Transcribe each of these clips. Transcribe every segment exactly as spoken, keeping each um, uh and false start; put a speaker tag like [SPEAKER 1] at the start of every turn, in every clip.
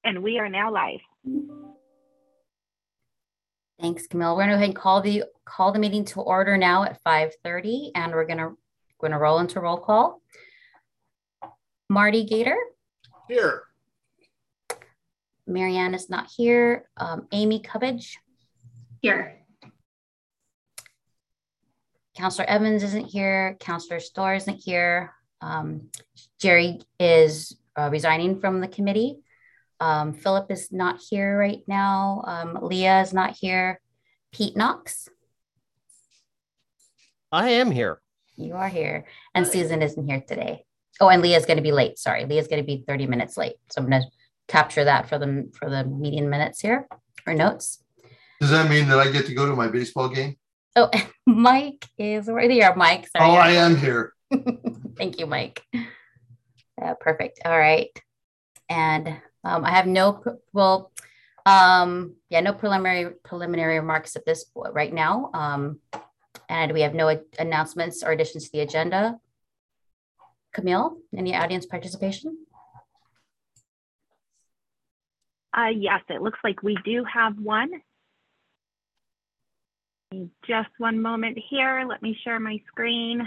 [SPEAKER 1] And we are now live.
[SPEAKER 2] Thanks, Camille. We're going to go ahead and call the call the meeting to order now at five thirty, and we're going to going to roll into roll call. Marty Gator.
[SPEAKER 3] Here.
[SPEAKER 2] Marianne is not here. Um, Amy Cubbage.
[SPEAKER 4] Here.
[SPEAKER 2] Counselor Evans isn't here. Counselor Storr isn't here. Um, Jerry is uh, resigning from the committee. Um, Philip is not here right now. Um, Leah is not here. Pete Knox.
[SPEAKER 3] I am here.
[SPEAKER 2] You are here. And Susan isn't here today. Oh, and Leah's going to be late. Sorry, Leah's going to be thirty minutes late. So I'm going to capture that for the, for the meeting minutes here or notes.
[SPEAKER 5] Does that mean that I get to go to my baseball game?
[SPEAKER 2] Oh, Mike is right here. Mike. Sorry.
[SPEAKER 5] Oh, I am here.
[SPEAKER 2] Thank you, Mike. Uh, perfect. All right. And um, I have no, well, um, yeah, no preliminary preliminary remarks at this point right now. Um, and we have no announcements or additions to the agenda. Camille, any audience participation?
[SPEAKER 1] Uh, yes, it looks like we do have one. Just one moment here. Let me share my screen.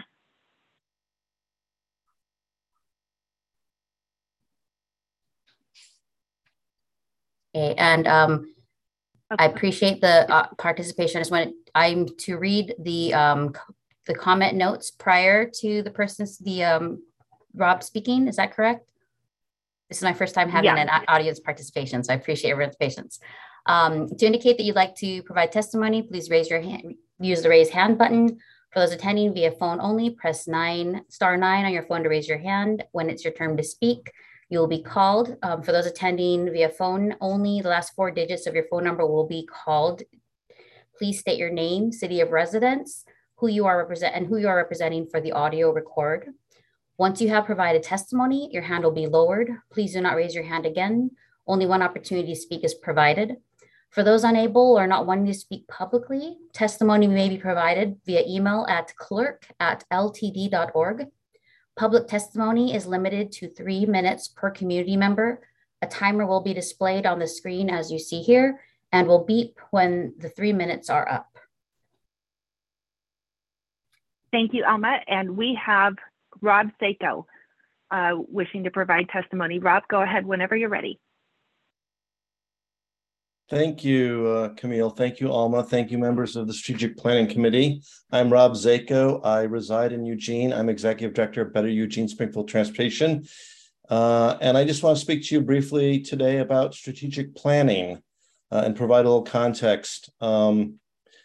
[SPEAKER 2] Okay, and um,
[SPEAKER 1] Okay.
[SPEAKER 2] I appreciate the uh, participation. I just wanted I'm to read the um, the comment notes prior to the person's the um, Rob speaking. Is that correct? This is my first time having
[SPEAKER 1] Yeah.
[SPEAKER 2] an audience participation, so I appreciate everyone's patience. Um, to indicate that you'd like to provide testimony, please raise your hand. Use the raise hand button. For those attending via phone only, press nine star nine on your phone to raise your hand. When it's your turn to speak, you will be called. Um, for those attending via phone only, the last four digits of your phone number will be called. Please state your name, city of residence, who you are represent, and who you are representing for the audio record. Once you have provided testimony, your hand will be lowered. Please do not raise your hand again. Only one opportunity to speak is provided. For those unable or not wanting to speak publicly, testimony may be provided via email at clerk at l t d dot org. Public testimony is limited to three minutes per community member. A timer will be displayed on the screen as you see here and will beep when the three minutes are up.
[SPEAKER 1] Thank you, Alma. And we have Rob Seiko uh, wishing to provide testimony. Rob, go ahead whenever you're ready.
[SPEAKER 6] Thank you, uh, Camille. Thank you, Alma. Thank you, members of the Strategic Planning Committee. I'm Rob Zako. I reside in Eugene. I'm Executive Director of Better Eugene Springfield Transportation. Uh, and I just want to speak to you briefly today about strategic planning uh, and provide a little context. Um,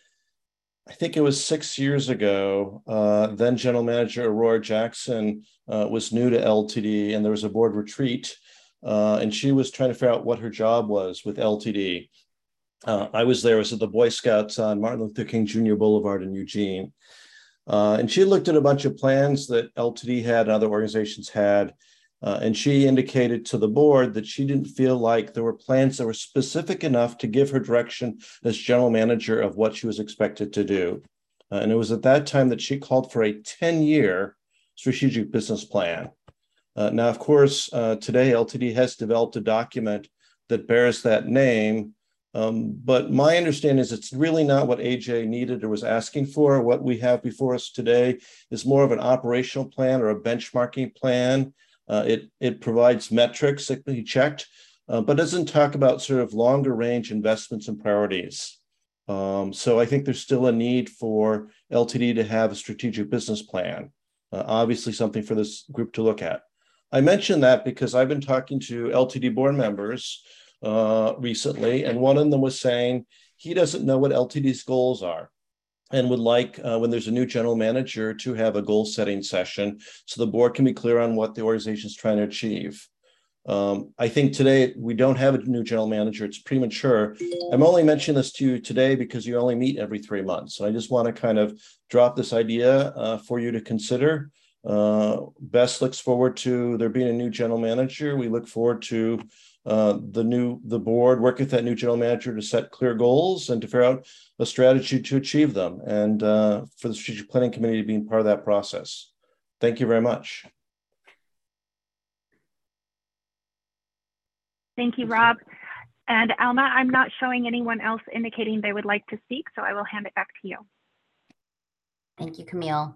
[SPEAKER 6] I think it was six years ago, uh, then General Manager Aurora Jackson uh, was new to L T D, and there was a board retreat. Uh, and she was trying to figure out what her job was with L T D. Uh, I was there, I was at the Boy Scouts on Martin Luther King Junior Boulevard in Eugene. Uh, and she looked at a bunch of plans that L T D had and other organizations had. Uh, and she indicated to the board that she didn't feel like there were plans that were specific enough to give her direction as general manager of what she was expected to do. Uh, and it was at that time that she called for a ten-year strategic business plan. Uh, now, of course, uh, today L T D has developed a document that bears that name, um, but my understanding is it's really not what A J needed or was asking for. What we have before us today is more of an operational plan or a benchmarking plan. Uh, it, it provides metrics that can be checked, uh, but doesn't talk about sort of longer range investments and priorities. Um, so I think there's still a need for L T D to have a strategic business plan, uh, obviously something for this group to look at. I mention that because I've been talking to L T D board members uh, recently, and one of them was saying he doesn't know what L T D's goals are and would like, uh, when there's a new general manager, to have a goal setting session so the board can be clear on what the organization is trying to achieve. Um, I think today we don't have a new general manager. It's premature. I'm only mentioning this to you today because you only meet every three months. So I just want to kind of drop this idea uh, for you to consider. Uh, Best looks forward to there being a new general manager. We look forward to uh, the new the board working with that new general manager to set clear goals and to figure out a strategy to achieve them, and uh, for the strategic planning committee being part of that process. Thank you very much.
[SPEAKER 1] Thank you, Rob. And Alma, I'm not showing anyone else indicating they would like to speak, so I will hand it back to you.
[SPEAKER 2] Thank you, Camille.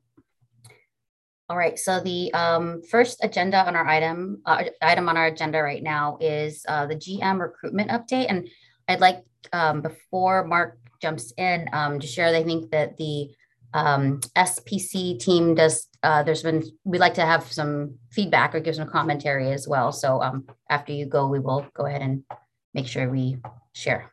[SPEAKER 2] All right, so the um, first agenda on our item, uh, item on our agenda right now is uh, the G M recruitment update. And I'd like, um, before Mark jumps in, um, to share, I think that the um, S P C team does, uh, there's been, we'd like to have some feedback or give some commentary as well. So um, after you go, we will go ahead and make sure we share.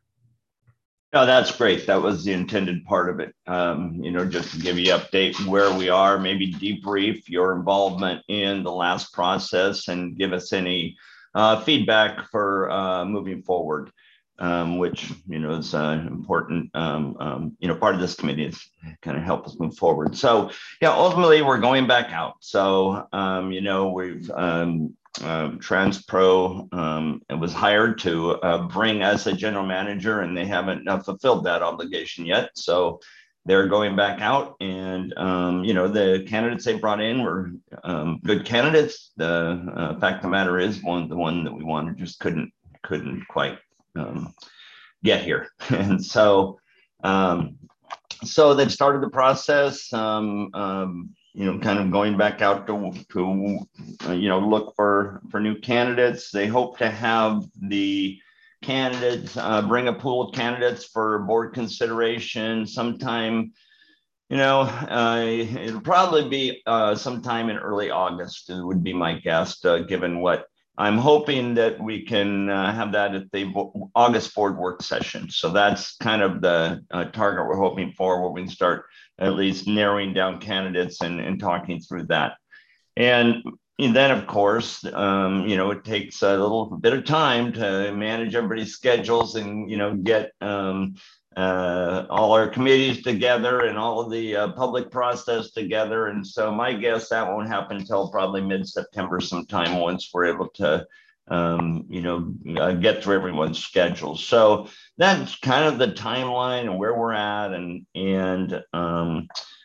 [SPEAKER 4] No, that's great. That was the intended part of it. Um, you know, just to give you an update where we are, maybe debrief your involvement in the last process and give us any uh, feedback for uh, moving forward, um, which, you know, is an uh, important, um, um, you know, part of this committee is kind of help us move forward. So, yeah, ultimately, we're going back out. So, um, you know, we've um, Um, TransPro um, was hired to uh, bring us a general manager, and they haven't uh, fulfilled that obligation yet. So they're going back out, and um, you know, the candidates they brought in were um, good candidates. The uh, fact of the matter is, one the one that we wanted just couldn't couldn't quite um, get here, and so um, so they've started the process. Um, um, you know, kind of going back out to, to uh, you know, look for, for new candidates. They hope to have the candidates, uh, bring a pool of candidates for board consideration sometime, you know, uh, it'll probably be uh, sometime in early August, it would be my guess, uh, given what I'm hoping that we can uh, have that at the August board work session. So that's kind of the uh, target we're hoping for, where we can start at least narrowing down candidates and, and talking through that. And, and then, of course, um, you know, it takes a little bit of time to manage everybody's schedules and, you know, get um, uh, all our committees together and all of the uh, public process together. And so my guess that won't happen until probably mid-September sometime, once we're able to Um, you know, uh, get through everyone's schedule. So that's kind of the timeline and where we're at, and and um,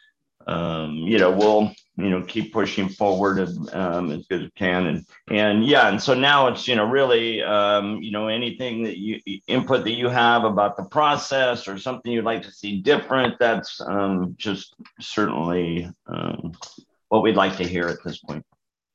[SPEAKER 4] um, you know, we'll you know keep pushing forward as, um, as good as we can, and and yeah, and so now it's you know really um, you know anything that you input that you have about the process or something you'd like to see different. That's um, just certainly um, what we'd like to hear at this point.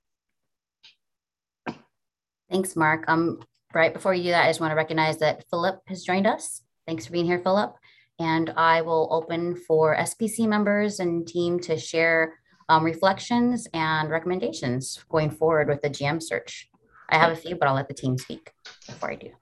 [SPEAKER 2] Thanks, Mark. Um, right before you do that, I just want to recognize that Philip has joined us. Thanks for being here, Philip. And I will open for S P C members and team to share um, reflections and recommendations going forward with the G M search. I have a few, but I'll let the team speak before I do.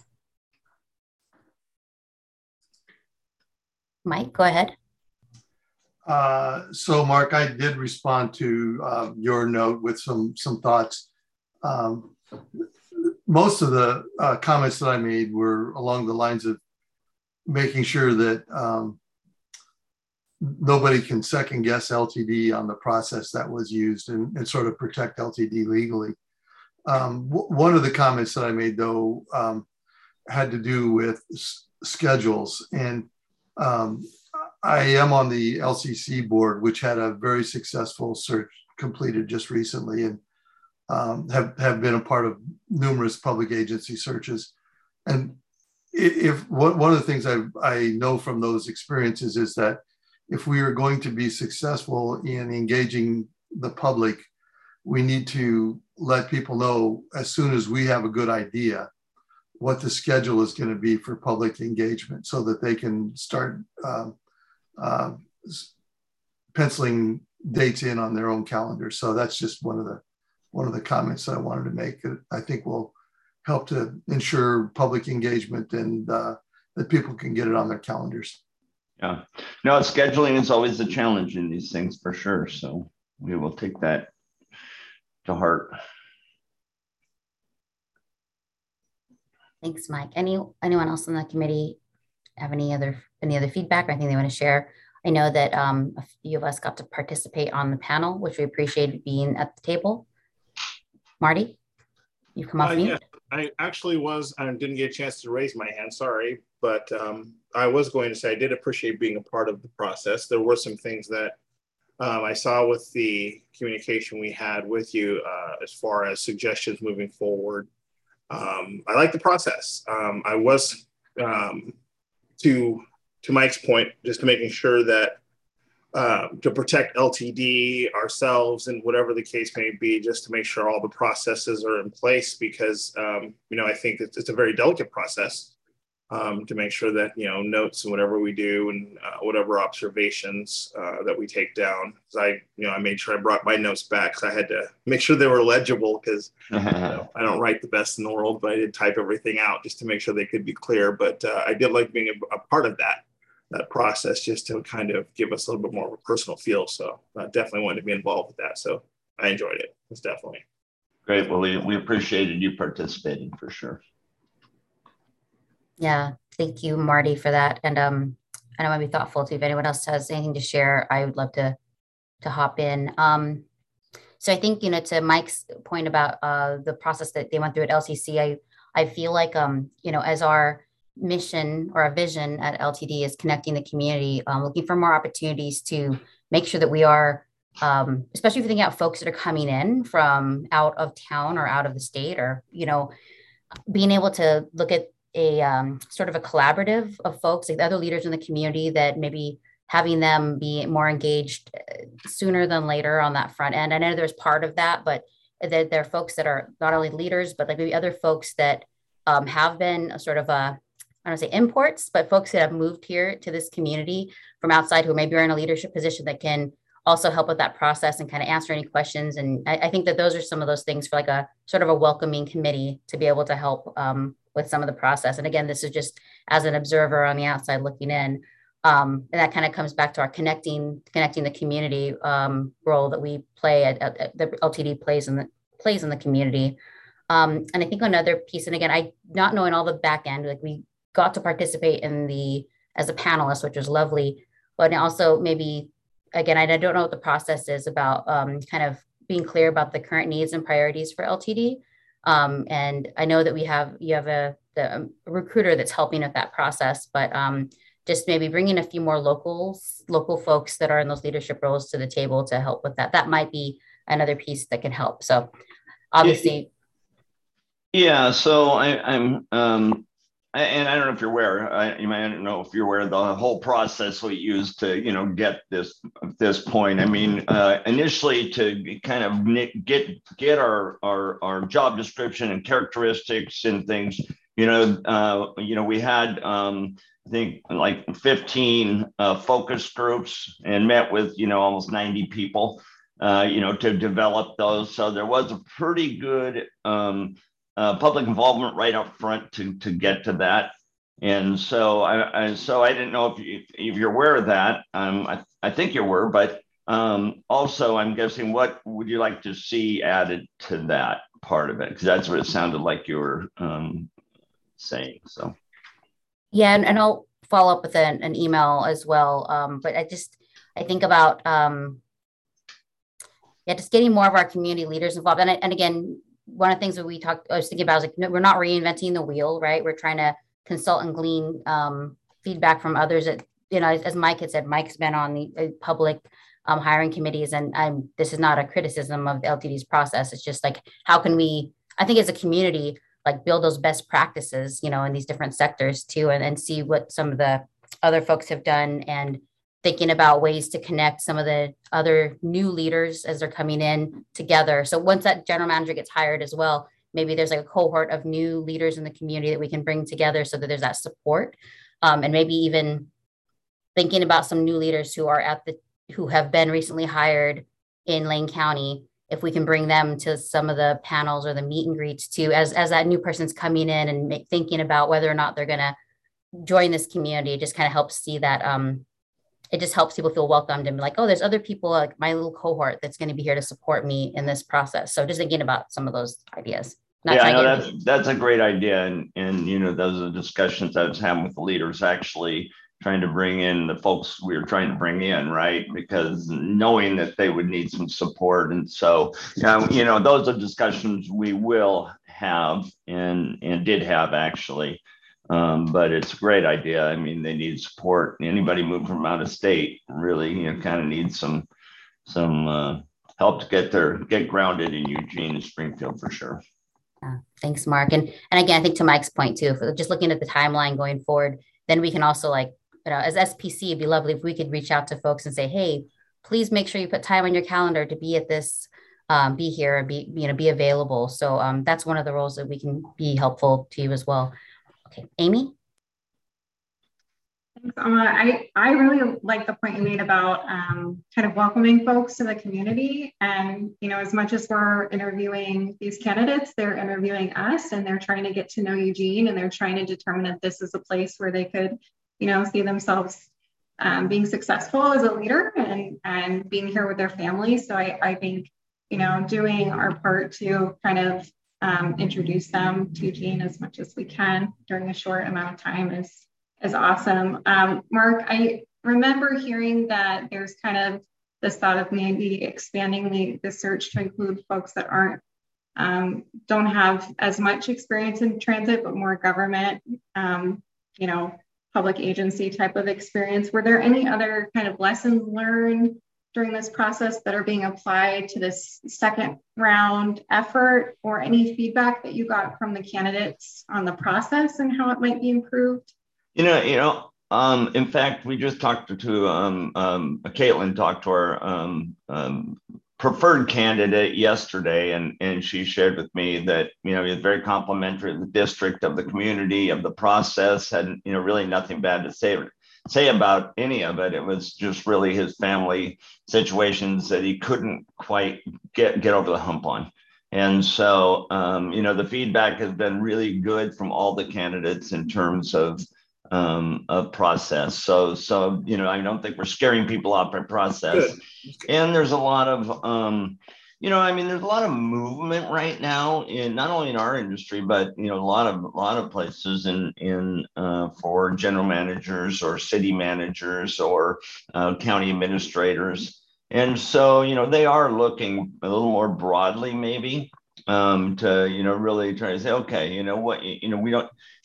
[SPEAKER 2] Mike, go ahead.
[SPEAKER 5] Uh, so, Mark, I did respond to uh, your note with some some thoughts. Um, most of the uh, comments that I made were along the lines of making sure that um, nobody can second guess L T D on the process that was used, and, and sort of protect L T D legally. Um, one of the comments that I made, though, um, had to do with schedules. And um, I am on the L C C board, which had a very successful search completed just recently, and um, have, have been a part of numerous public agency searches. And if what, one of the things I, I know from those experiences is that if we are going to be successful in engaging the public, we need to let people know as soon as we have a good idea what the schedule is going to be for public engagement, so that they can start um, uh, penciling dates in on their own calendar. So that's just one of the one of the comments that I wanted to make that I think will help to ensure public engagement and uh, that people can get it on their calendars.
[SPEAKER 4] Yeah, no, scheduling is always a challenge in these things for sure. So we will take that to heart.
[SPEAKER 2] Thanks, Mike. Any anyone else on the committee have any other any other feedback or anything they want to share? I know that um, a few of us got to participate on the panel, which we appreciated being at the table. Marty, you've come off
[SPEAKER 3] uh,
[SPEAKER 2] mute.
[SPEAKER 3] Yeah, I actually was, I didn't get a chance to raise my hand, sorry, but um, I was going to say I did appreciate being a part of the process. There were some things that um, I saw with the communication we had with you uh, as far as suggestions moving forward. um, I like the process. Um, I was, um, to, to Mike's point, just making sure that uh, to protect L T D, ourselves, and whatever the case may be, just to make sure all the processes are in place, because, um, you know, I think it's, it's a very delicate process. Um, to make sure that, you know, notes and whatever we do and uh, whatever observations uh, that we take down. Because I, you know, I made sure I brought my notes back, because I had to make sure they were legible, because you know, I don't write the best in the world, but I did type everything out just to make sure they could be clear. But uh, I did like being a, a part of that, that process, just to kind of give us a little bit more of a personal feel. So I definitely wanted to be involved with that. So I enjoyed it. It's definitely.
[SPEAKER 4] Great. Well, we, we appreciated you participating for sure.
[SPEAKER 2] Yeah, thank you, Marty, for that. And um, I know I want to be thoughtful too. If anyone else has anything to share, I would love to to hop in. Um, so I think, you know, to Mike's point about uh, the process that they went through at L C C, I I feel like um, you know, as our mission or our vision at L T D is connecting the community, um, looking for more opportunities to make sure that we are, um, especially if you think about folks that are coming in from out of town or out of the state, or you know, being able to look at a um, sort of a collaborative of folks, like the other leaders in the community, that maybe having them be more engaged sooner than later on that front end. I know there's part of that, but that there are folks that are not only leaders, but like maybe other folks that um, have been a sort of a, I don't want to say imports, but folks that have moved here to this community from outside who maybe are in a leadership position that can also help with that process and kind of answer any questions. And I, I think that those are some of those things for like a sort of a welcoming committee to be able to help um, with some of the process. And again, this is just as an observer on the outside looking in. Um, and that kind of comes back to our connecting, connecting the community um, role that we play at, at, at the L T D plays in the plays in the community. Um, and I think another piece, and again, I not knowing all the back end, like we got to participate in the as a panelist, which was lovely, but also maybe again, I don't know what the process is about um, kind of being clear about the current needs and priorities for L T D. Um, and I know that we have, you have a, the, um, a recruiter that's helping with that process, but um, just maybe bringing a few more locals, local folks that are in those leadership roles to the table to help with that. That might be another piece that can help. So obviously.
[SPEAKER 4] Yeah, so I, I'm, um, I, and I don't know if you're aware, I, you might not know if you're aware of the whole process we used to, you know, get this this point. I mean, uh, initially to kind of get get our, our our job description and characteristics and things, you know, uh, you know, we had um, I think like fifteen uh, focus groups and met with, you know, almost ninety people, uh, you know, to develop those. So there was a pretty good um, Uh, public involvement right up front to to get to that, and so I, I so I didn't know if, you, if you're aware of that. Um, I I think you were, but um, also I'm guessing what would you like to see added to that part of it, because that's what it sounded like you were um, saying. So
[SPEAKER 2] yeah, and, and I'll follow up with an, an email as well. Um, but I just I think about um, yeah, just getting more of our community leaders involved, and and again. One of the things that we talked, I was thinking about is like, no, we're not reinventing the wheel, right? We're trying to consult and glean um, feedback from others that, you know, as, as Mike had said, Mike's been on the uh, public um, hiring committees, and I'm, this is not a criticism of the L T D's process. It's just like, how can we, I think as a community, like build those best practices, you know, in these different sectors too, and, and see what some of the other folks have done, and thinking about ways to connect some of the other new leaders as they're coming in together. So once that general manager gets hired as well, maybe there's like a cohort of new leaders in the community that we can bring together so that there's that support. Um, and maybe even thinking about some new leaders who are at the, who have been recently hired in Lane County, if we can bring them to some of the panels or the meet and greets too, as, as that new person's coming in and make, thinking about whether or not they're going to join this community, it just kind of helps see that, um, it just helps people feel welcomed and be like, oh, there's other people like my little cohort that's going to be here to support me in this process. So just thinking about some of those ideas. Not
[SPEAKER 4] yeah, I know
[SPEAKER 2] that's,
[SPEAKER 4] to... that's a great idea. And, and, you know, those are discussions I was having with the leaders, actually trying to bring in the folks we were trying to bring in, right? Because knowing that they would need some support. And so, yeah, you know, those are discussions we will have and, and did have actually. Um, but it's a great idea. I mean, they need support. Anybody moving from out of state really, you know, kind of needs some some uh, help to get their get grounded in Eugene and Springfield for sure.
[SPEAKER 2] Uh, thanks, Mark. And and again, I think to Mike's point too, for just looking at the timeline going forward, then we can also, like, you know, as S P C, it'd be lovely if we could reach out to folks and say, hey, please make sure you put time on your calendar to be at this, um, be here, be, you know, be available. So um, that's one of the roles that we can be helpful to you as well. Okay, Amy?
[SPEAKER 7] Thanks, Alma. I, I really like the point you made about um, kind of welcoming folks to the community. And, you know, as much as we're interviewing these candidates, they're interviewing us and they're trying to get to know Eugene, and they're trying to determine if this is a place where they could, you know, see themselves um, being successful as a leader and, and being here with their family. So I, I think, you know, doing our part to kind of um, introduce them to Eugene as much as we can during a short amount of time is is awesome. Um, Mark, I remember hearing that there's kind of this thought of maybe expanding the, the search to include folks that aren't, um, don't have as much experience in transit, but more government, um, you know, public agency type of experience. Were there any other kind of lessons learned during this process that are being applied to this second round effort, or any feedback that you got from the candidates on the process and how it might be improved?
[SPEAKER 4] You know, you know. Um, in fact, we just talked to, to um, um, Caitlin talked to our um, um, preferred candidate yesterday, and and she shared with me that, you know, he was very complimentary of the district, of the community, of the process, and, you know, really nothing bad to say say about any of it. It was just really his family situations that he couldn't quite get get over the hump on. And so, um, you know, the feedback has been really good from all the candidates in terms of um, of process. So, so, you know, I don't think we're scaring people off by process. Good. And there's a lot of, um, you know, I mean, there's a lot of movement right now in not only in our industry, but, you know, a lot of, a lot of places in, in, uh, for general managers or city managers or uh, county administrators. And so, you know, they are looking a little more broadly, maybe, um, to, you know, really try to say, okay, you know what, you know, we don't,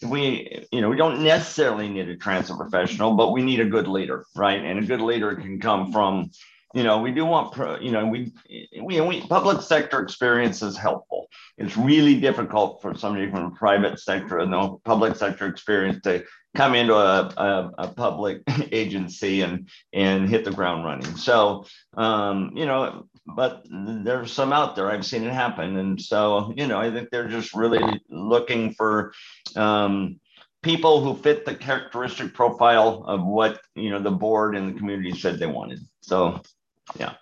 [SPEAKER 4] we, you know, we don't necessarily need a transit professional, but we need a good leader, right? And a good leader can come from, you know, we do want, pro, you know, we, we, we, public sector experience is helpful. It's really difficult for somebody from the private sector and no public sector experience to come into a, a, a public agency and, and hit the ground running. So, um, you know, but there's some out there, I've seen it happen. And so, you know, I think they're just really looking for um, people who fit the characteristic profile of what, you know, the board and the community said they wanted. So, yeah.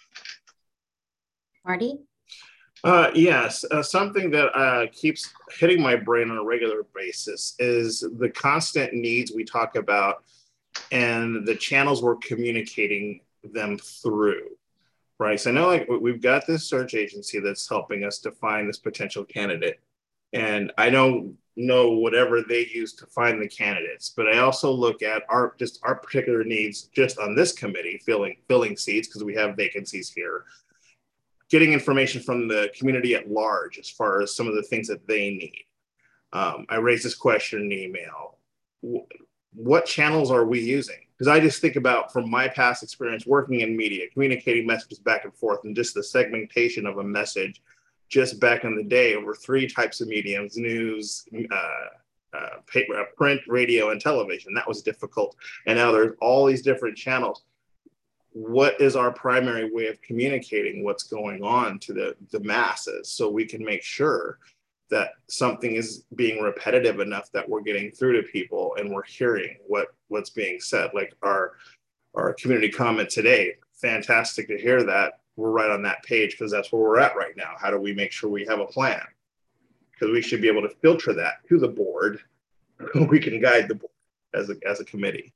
[SPEAKER 2] Marty?
[SPEAKER 3] Uh, yes, uh, something that uh, keeps hitting my brain on a regular basis is the constant needs we talk about and the channels we're communicating them through, right? So I know, like, we've got this search agency that's helping us to find this potential candidate, and I don't know whatever they use to find the candidates, but I also look at our just our particular needs just on this committee, filling filling seats because we have vacancies here. Getting information from the community at large as far as some of the things that they need. Um, I raised this question in email. What channels are we using? Because I just think about, from my past experience working in media, communicating messages back and forth, and just the segmentation of a message just back in the day over three types of mediums: news, uh, uh, paper, print, radio, and television. That was difficult. And now there's all these different channels. What is our primary way of communicating what's going on to the, the masses, so we can make sure that something is being repetitive enough that we're getting through to people and we're hearing what, what's being said? Like our, our community comment today, fantastic to hear that we're right on that page, because that's where we're at right now. How do we make sure we have a plan? Because we should be able to filter that to the board. We can guide the board as a, as a committee.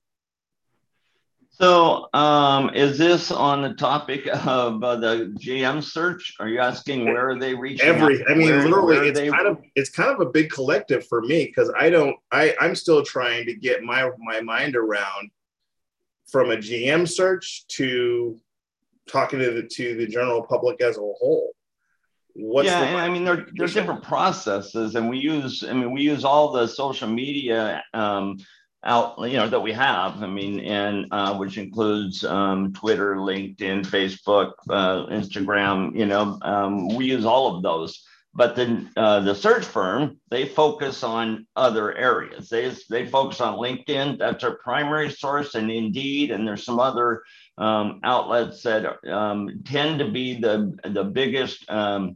[SPEAKER 4] So um, is this on the topic of uh, the G M search? Are you asking where are they reaching
[SPEAKER 3] Every,
[SPEAKER 4] out?
[SPEAKER 3] I mean,
[SPEAKER 4] where,
[SPEAKER 3] literally,
[SPEAKER 4] where
[SPEAKER 3] it's
[SPEAKER 4] they...
[SPEAKER 3] kind of it's kind of a big collective for me, because I don't, I, I'm still trying to get my my mind around from a G M search to talking to the to the general public as a whole. What's
[SPEAKER 4] yeah,
[SPEAKER 3] the
[SPEAKER 4] and I mean, there, there's different processes, and we use, I mean, we use all the social media um, out, you know, that we have. I mean, and uh, which includes um, Twitter, LinkedIn, Facebook, uh, Instagram. You know, um, we use all of those But then uh, the search firm, they focus on other areas. They, they focus on LinkedIn. That's our primary source, and Indeed. And there's some other um, outlets that um, tend to be the, the biggest um,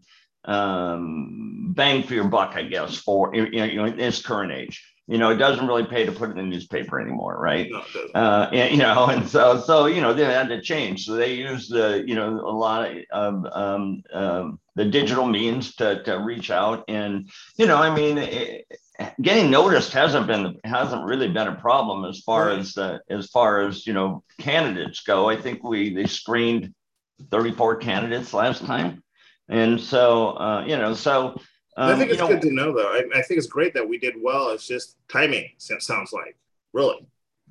[SPEAKER 4] um, bang for your buck, I guess, for you know, in this current age. You know, it doesn't really pay to put it in the newspaper anymore, right?
[SPEAKER 3] No, it doesn't.
[SPEAKER 4] Uh, and, you know, and so, so, you know, they had to change. So they use the, you know, a lot of um, um, the digital means to, to reach out. And, you know, I mean, it, getting noticed hasn't been, hasn't really been a problem as far
[SPEAKER 3] Right.
[SPEAKER 4] as, uh, as far as, you know, candidates go. I think we, they screened thirty-four candidates last time. And so, uh, you know, so, Um,
[SPEAKER 3] I think it's
[SPEAKER 4] you know,
[SPEAKER 3] good to know, though. I, I think it's great that we did well. It's just timing, it sounds like, really.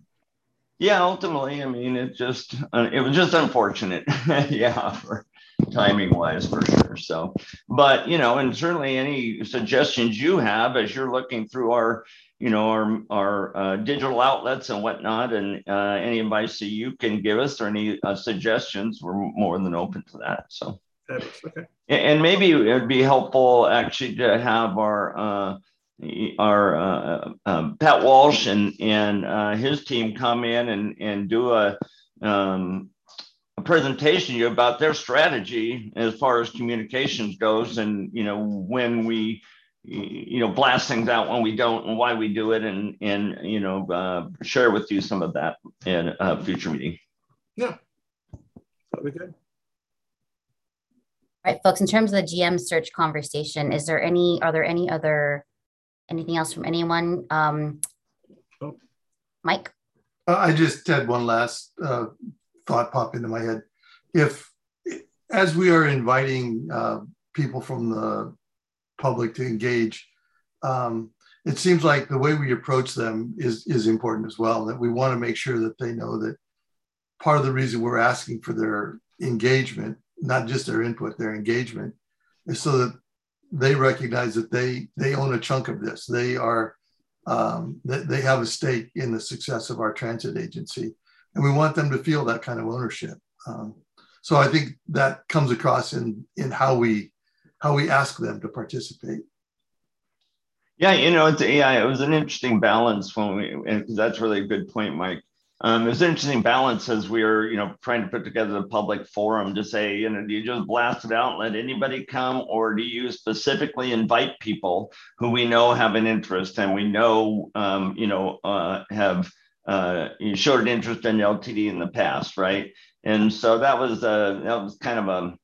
[SPEAKER 4] yeah, ultimately, I mean, it just, uh, it was just unfortunate. Yeah, for timing wise, for sure. So, but, you know, and certainly any suggestions you have as you're looking through our, you know, our, our uh, digital outlets and whatnot, and uh, any advice that you can give us or any uh, suggestions, we're more than open to that. So.
[SPEAKER 3] Okay.
[SPEAKER 4] And maybe it would be helpful actually to have our uh, our uh, um, Pat Walsh and and uh, his team come in and and do a um, a presentation to you about their strategy as far as communications goes, and you know when we you know blast things out when we don't, and why we do it, and and you know uh, share with you some of that in a future meeting.
[SPEAKER 3] Yeah, that'd be good.
[SPEAKER 2] All right, folks, in terms of the G M search conversation, is there any, are there any other, anything else from anyone? Um,
[SPEAKER 3] oh.
[SPEAKER 2] Mike?
[SPEAKER 5] Uh, I just had one last uh, thought pop into my head. If, as we are inviting uh, people from the public to engage, um, it seems like the way we approach them is, is important as well, that we want to make sure that they know that part of the reason we're asking for their engagement, not just their input, their engagement, is so that they recognize that they they own a chunk of this. They are um, that they have a stake in the success of our transit agency, and we want them to feel that kind of ownership. Um, so I think that comes across in in how we how we ask them to participate.
[SPEAKER 4] Yeah, you know, it's, yeah, it was an interesting balance when we, and that's really a good point, Mike. Um, it's an interesting balance as we were, you know, trying to put together the public forum to say, you know, do you just blast it out and let anybody come, or do you specifically invite people who we know have an interest and we know, um, you know, uh, have uh, showed an interest in L T D in the past, right? And so that was uh, that was kind of a,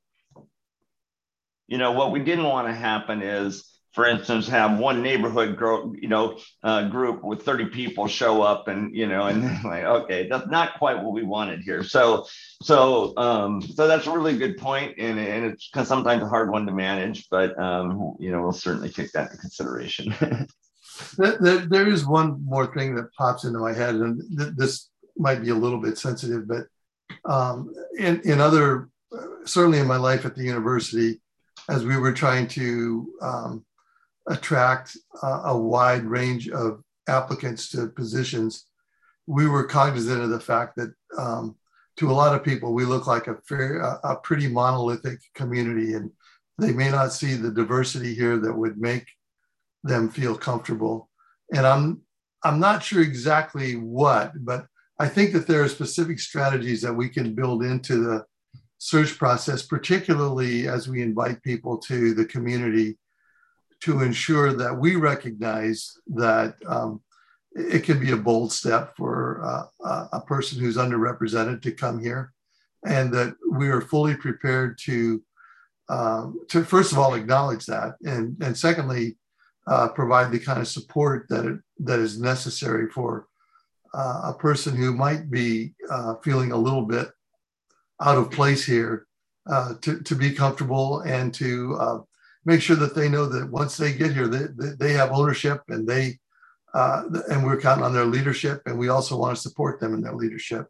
[SPEAKER 4] you know, what we didn't want to happen is, for instance, have one neighborhood grow, you know, uh, group with thirty people show up, and you know, and like, okay, that's not quite what we wanted here. So, so, um, so that's a really good point, and and it's sometimes a hard one to manage, but um, you know, we'll certainly take that into consideration.
[SPEAKER 5] there, there is one more thing that pops into my head, and th this might be a little bit sensitive, but um, in in other, certainly in my life at the university, as we were trying to um, attract uh, a wide range of applicants to positions, we were cognizant of the fact that um, to a lot of people, we look like a, fair, a, a pretty monolithic community, and they may not see the diversity here that would make them feel comfortable. And I'm, I'm not sure exactly what, but I think that there are specific strategies that we can build into the search process, particularly as we invite people to the community, to ensure that we recognize that um, it can be a bold step for uh, a person who's underrepresented to come here, and that we are fully prepared to, um, to first of all, acknowledge that, and, and secondly, uh, provide the kind of support that, it, that is necessary for uh, a person who might be uh, feeling a little bit out of place here, uh, to, to be comfortable and to uh, make sure that they know that once they get here, they, they have ownership, and they uh, and we're counting on their leadership, and we also want to support them in their leadership.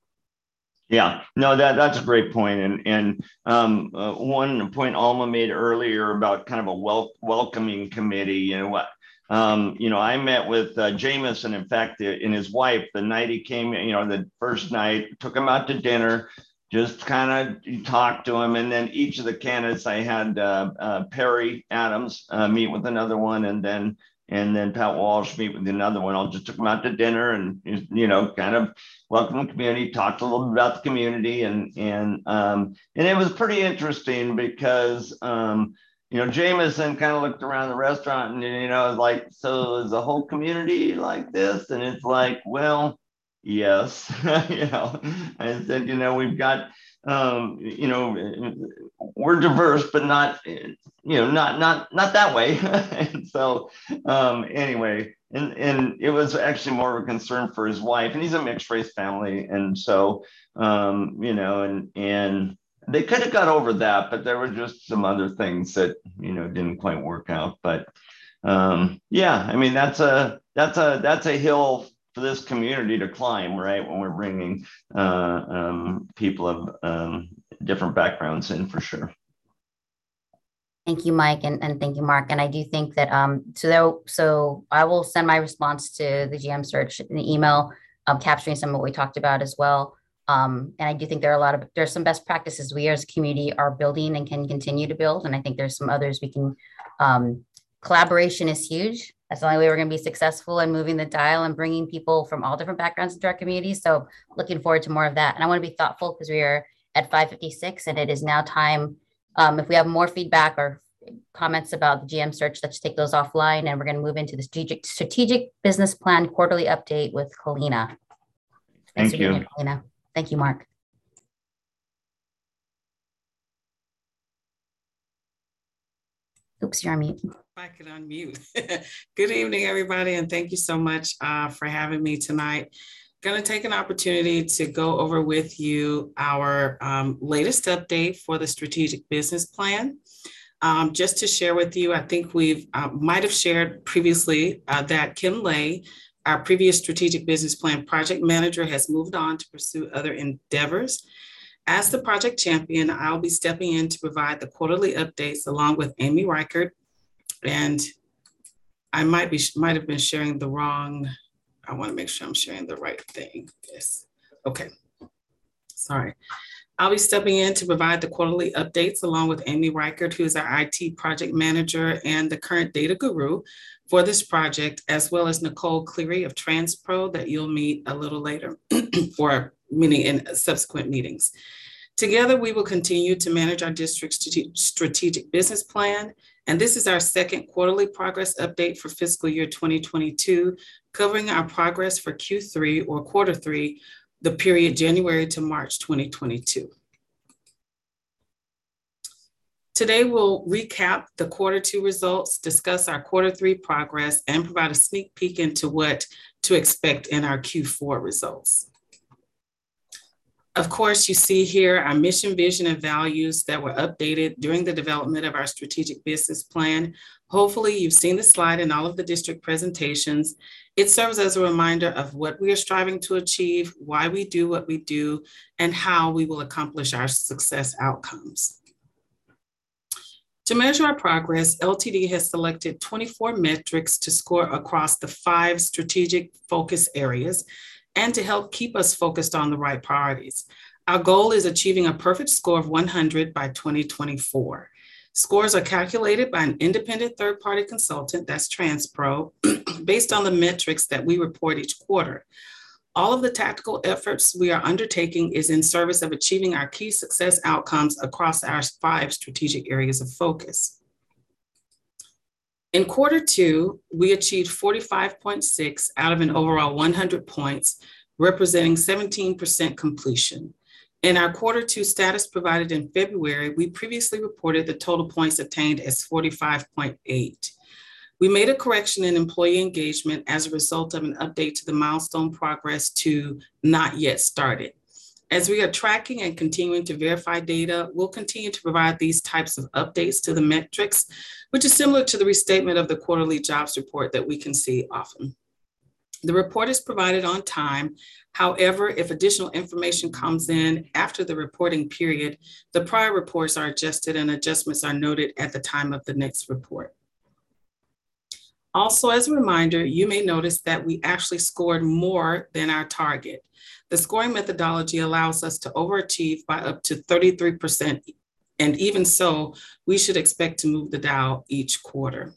[SPEAKER 4] Yeah, no, that that's a great point. And and um, uh, one point Alma made earlier about kind of a wel welcoming committee. You know what? Um, you know, I met with uh, Jameson, in fact, the, and his wife the night he came. You know, the first night, took him out to dinner. just kind of talk to them. And then each of the candidates, I had uh, uh, Perry Adams uh, meet with another one, and then and then Pat Walsh meet with another one. I'll just took them out to dinner and, you know, kind of welcome the community, talked a little bit about the community. And, and, um, and it was pretty interesting because, um, you know, Jameson kind of looked around the restaurant and, you know, like, so is the whole community like this? And it's like, well, yes, you know, I said, you know, we've got, um, you know, we're diverse, but not, you know, not, not, not that way. And so, um, anyway, and, and it was actually more of a concern for his wife, and he's a mixed race family. And so, um, you know, and, and they could have got over that, but there were just some other things that, you know, didn't quite work out. But, um, yeah, I mean, that's a, that's a, that's a hill for this community to climb, right? When we're bringing uh, um, people of um, different backgrounds in, for sure.
[SPEAKER 2] Thank you, Mike, and, and thank you, Mark. And I do think that, um, so there, so I will send my response to the G M search in the email, um, capturing some of what we talked about as well. Um, and I do think there are a lot of, there's some best practices we as a community are building and can continue to build. And I think there's some others we can, um, collaboration is huge. That's the only way we're going to be successful in moving the dial and bringing people from all different backgrounds into our community. So looking forward to more of that. And I want to be thoughtful because we are at five fifty-six and it is now time. Um, if we have more feedback or comments about the G M search, let's take those offline, and we're going to move into the strategic, strategic business plan quarterly update with Kalina. Thanks
[SPEAKER 4] Thank you.
[SPEAKER 2] Here, Kalina. Thank you, Mark. Oops, you're on mute.
[SPEAKER 8] I could unmute. Good evening, everybody, and thank you so much uh, for having me tonight. Going to take an opportunity to go over with you our um, latest update for the strategic business plan. Um, just to share with you, I think we've uh, might have shared previously uh, that Kim Lay, our previous strategic business plan project manager, has moved on to pursue other endeavors. As the project champion, I'll be stepping in to provide the quarterly updates along with Amy Reichert. And I might be might have been sharing the wrong, I want to make sure I'm sharing the right thing. Yes. Okay. Sorry. I'll be stepping in to provide the quarterly updates along with Amy Reichert, who is our I T project manager and the current data guru for this project, as well as Nicole Cleary of TransPro that you'll meet a little later or meeting in subsequent meetings. Together, we will continue to manage our district's strategic business plan. And this is our second quarterly progress update for fiscal year twenty twenty-two, covering our progress for Q three or quarter three, the period January to March twenty twenty-two. Today, we'll recap the quarter two results, discuss our quarter three progress, and provide a sneak peek into what to expect in our Q four results. Of course, you see here our mission, vision, and values that were updated during the development of our strategic business plan. Hopefully, you've seen the slide in all of the district presentations. It serves as a reminder of what we are striving to achieve, why we do what we do, and how we will accomplish our success outcomes. To measure our progress, L T D has selected twenty-four metrics to score across the five strategic focus areas and to help keep us focused on the right priorities. Our goal is achieving a perfect score of one hundred by twenty twenty-four. Scores are calculated by an independent third-party consultant, that's TransPro, based on the metrics that we report each quarter. All of the tactical efforts we are undertaking is in service of achieving our key success outcomes across our five strategic areas of focus. In quarter two, we achieved forty-five point six out of an overall one hundred points, representing seventeen percent completion. In our quarter two status provided in February, we previously reported the total points attained as forty-five point eight. We made a correction in employee engagement as a result of an update to the milestone progress to not yet started. As we are tracking and continuing to verify data, we'll continue to provide these types of updates to the metrics, which is similar to the restatement of the quarterly jobs report that we can see often. The report is provided on time. However, if additional information comes in after the reporting period, the prior reports are adjusted and adjustments are noted at the time of the next report. Also, as a reminder, you may notice that we actually scored more than our target. The scoring methodology allows us to overachieve by up to thirty-three percent. And even so, we should expect to move the dial each quarter.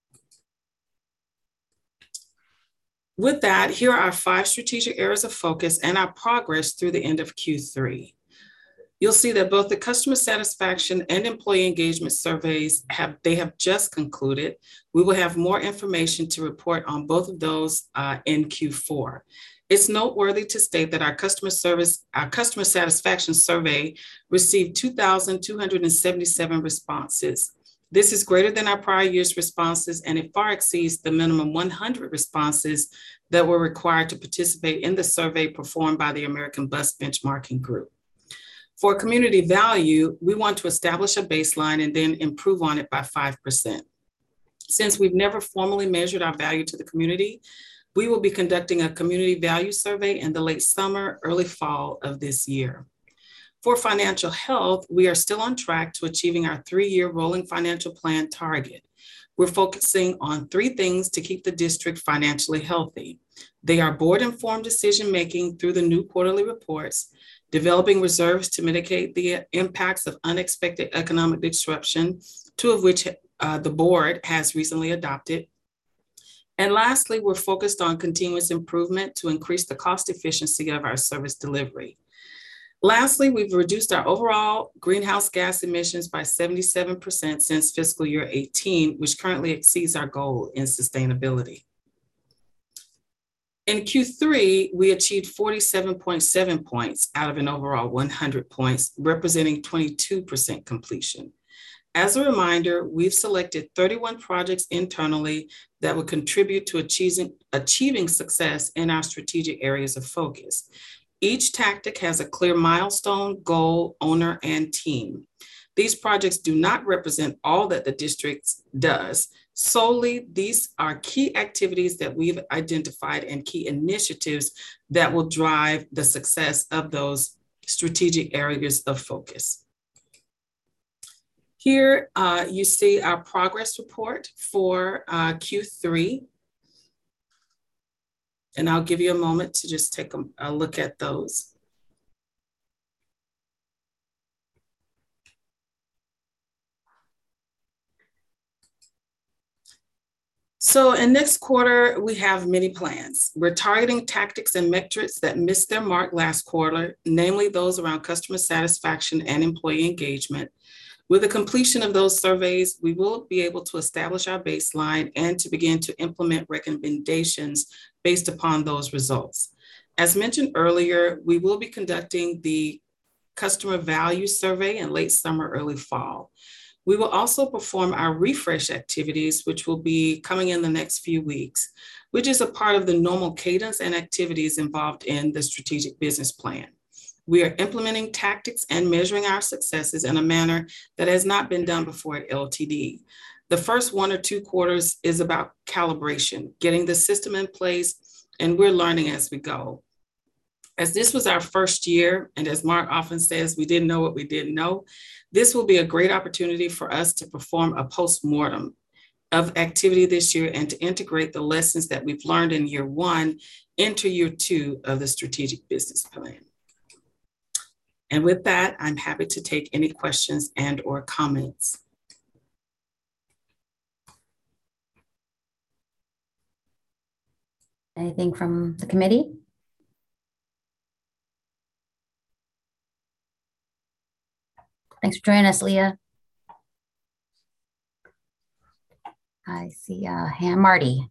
[SPEAKER 8] With that, here are our five strategic areas of focus and our progress through the end of Q three. You'll see that both the customer satisfaction and employee engagement surveys have, they have just concluded. We will have more information to report on both of those uh, in Q four. It's noteworthy to state that our customer service, our customer satisfaction survey received two thousand two hundred seventy-seven responses. This is greater than our prior year's responses, and it far exceeds the minimum one hundred responses that were required to participate in the survey performed by the American Bus Benchmarking Group. For community value, we want to establish a baseline and then improve on it by five percent. Since we've never formally measured our value to the community, we will be conducting a community value survey in the late summer, early fall of this year. For financial health, we are still on track to achieving our three-year rolling financial plan target. We're focusing on three things to keep the district financially healthy. They are board-informed decision-making through the new quarterly reports, developing reserves to mitigate the impacts of unexpected economic disruption, two of which uh, the board has recently adopted. And lastly, we're focused on continuous improvement to increase the cost efficiency of our service delivery. Lastly, we've reduced our overall greenhouse gas emissions by seventy-seven percent since fiscal year eighteen, which currently exceeds our goal in sustainability. In Q three, we achieved forty-seven point seven points out of an overall one hundred points, representing twenty-two percent completion. As a reminder, we've selected thirty-one projects internally that will contribute to achieving, achieving success in our strategic areas of focus. Each tactic has a clear milestone, goal, owner, and team. These projects do not represent all that the district does. Solely, these are key activities that we've identified and key initiatives that will drive the success of those strategic areas of focus. Here uh, you see our progress report for uh, Q three. And I'll give you a moment to just take a, a look at those. So in next quarter, we have many plans. We're targeting tactics and metrics that missed their mark last quarter, namely those around customer satisfaction and employee engagement. With the completion of those surveys, we will be able to establish our baseline and to begin to implement recommendations based upon those results. As mentioned earlier, we will be conducting the customer value survey in late summer, early fall. We will also perform our refresh activities, which will be coming in the next few weeks, which is a part of the normal cadence and activities involved in the strategic business plan. We are implementing tactics and measuring our successes in a manner that has not been done before at L T D. The first one or two quarters is about calibration, getting the system in place, and we're learning as we go. As this was our first year, and as Mark often says, we didn't know what we didn't know, this will be a great opportunity for us to perform a post-mortem of activity this year and to integrate the lessons that we've learned in year one into year two of the strategic business plan. And with that, I'm happy to take any questions and or comments.
[SPEAKER 2] Anything from the committee? Thanks for joining us, Leah. I see uh, hand Marty.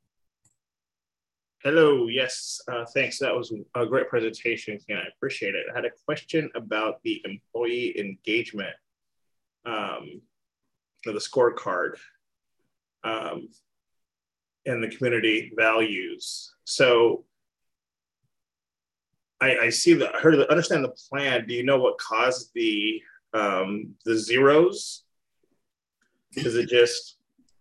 [SPEAKER 3] Hello, yes, uh, thanks. That was a great presentation, and I appreciate it. I had a question about the employee engagement, um, the scorecard, um, and the community values. So I, I see that, I heard, understand the plan. Do you know what caused the um, the zeros? Is it just?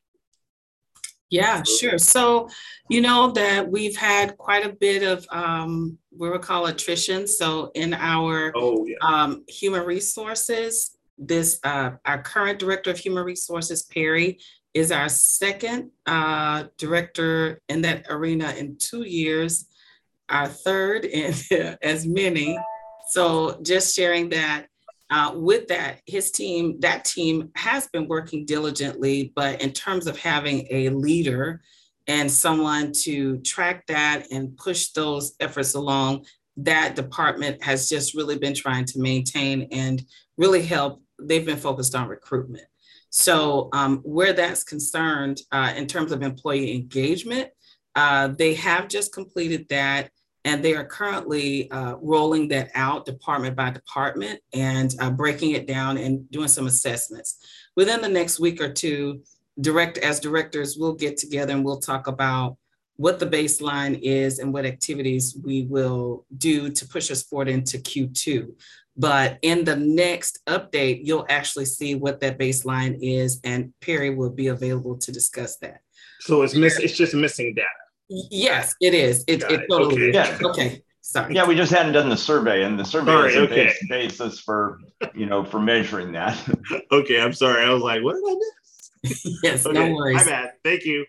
[SPEAKER 8] Yeah, sure. So, you know that we've had quite a bit of um, what we call attrition. So in our
[SPEAKER 3] oh, yeah.
[SPEAKER 8] um, human resources, this uh, our current director of human resources, Perry, is our second uh, director in that arena in two years. our third in as many. So just sharing that uh, with that, his team, that team has been working diligently, but in terms of having a leader and someone to track that and push those efforts along, that department has just really been trying to maintain and really help. They've been focused on recruitment. So um, where that's concerned, uh, in terms of employee engagement, uh, they have just completed that, and they are currently uh, rolling that out department by department and uh, breaking it down and doing some assessments. Within the next week or two, direct as directors, we'll get together and we'll talk about what the baseline is and what activities we will do to push us forward into Q two. But in the next update, you'll actually see what that baseline is, and Perry will be available to discuss that.
[SPEAKER 3] So it's miss it's just missing data.
[SPEAKER 8] Yes, it is. It, it, it totally
[SPEAKER 3] okay.
[SPEAKER 8] is. Yeah. Okay. Sorry.
[SPEAKER 4] Yeah, we just hadn't done the survey, and the survey
[SPEAKER 3] Sorry,
[SPEAKER 4] is a
[SPEAKER 3] okay.
[SPEAKER 4] base, basis for, you know, for measuring that.
[SPEAKER 3] Okay, I'm sorry. I was like, what did I miss?
[SPEAKER 8] Yes,
[SPEAKER 3] okay,
[SPEAKER 8] no worries.
[SPEAKER 3] My bad. Thank you.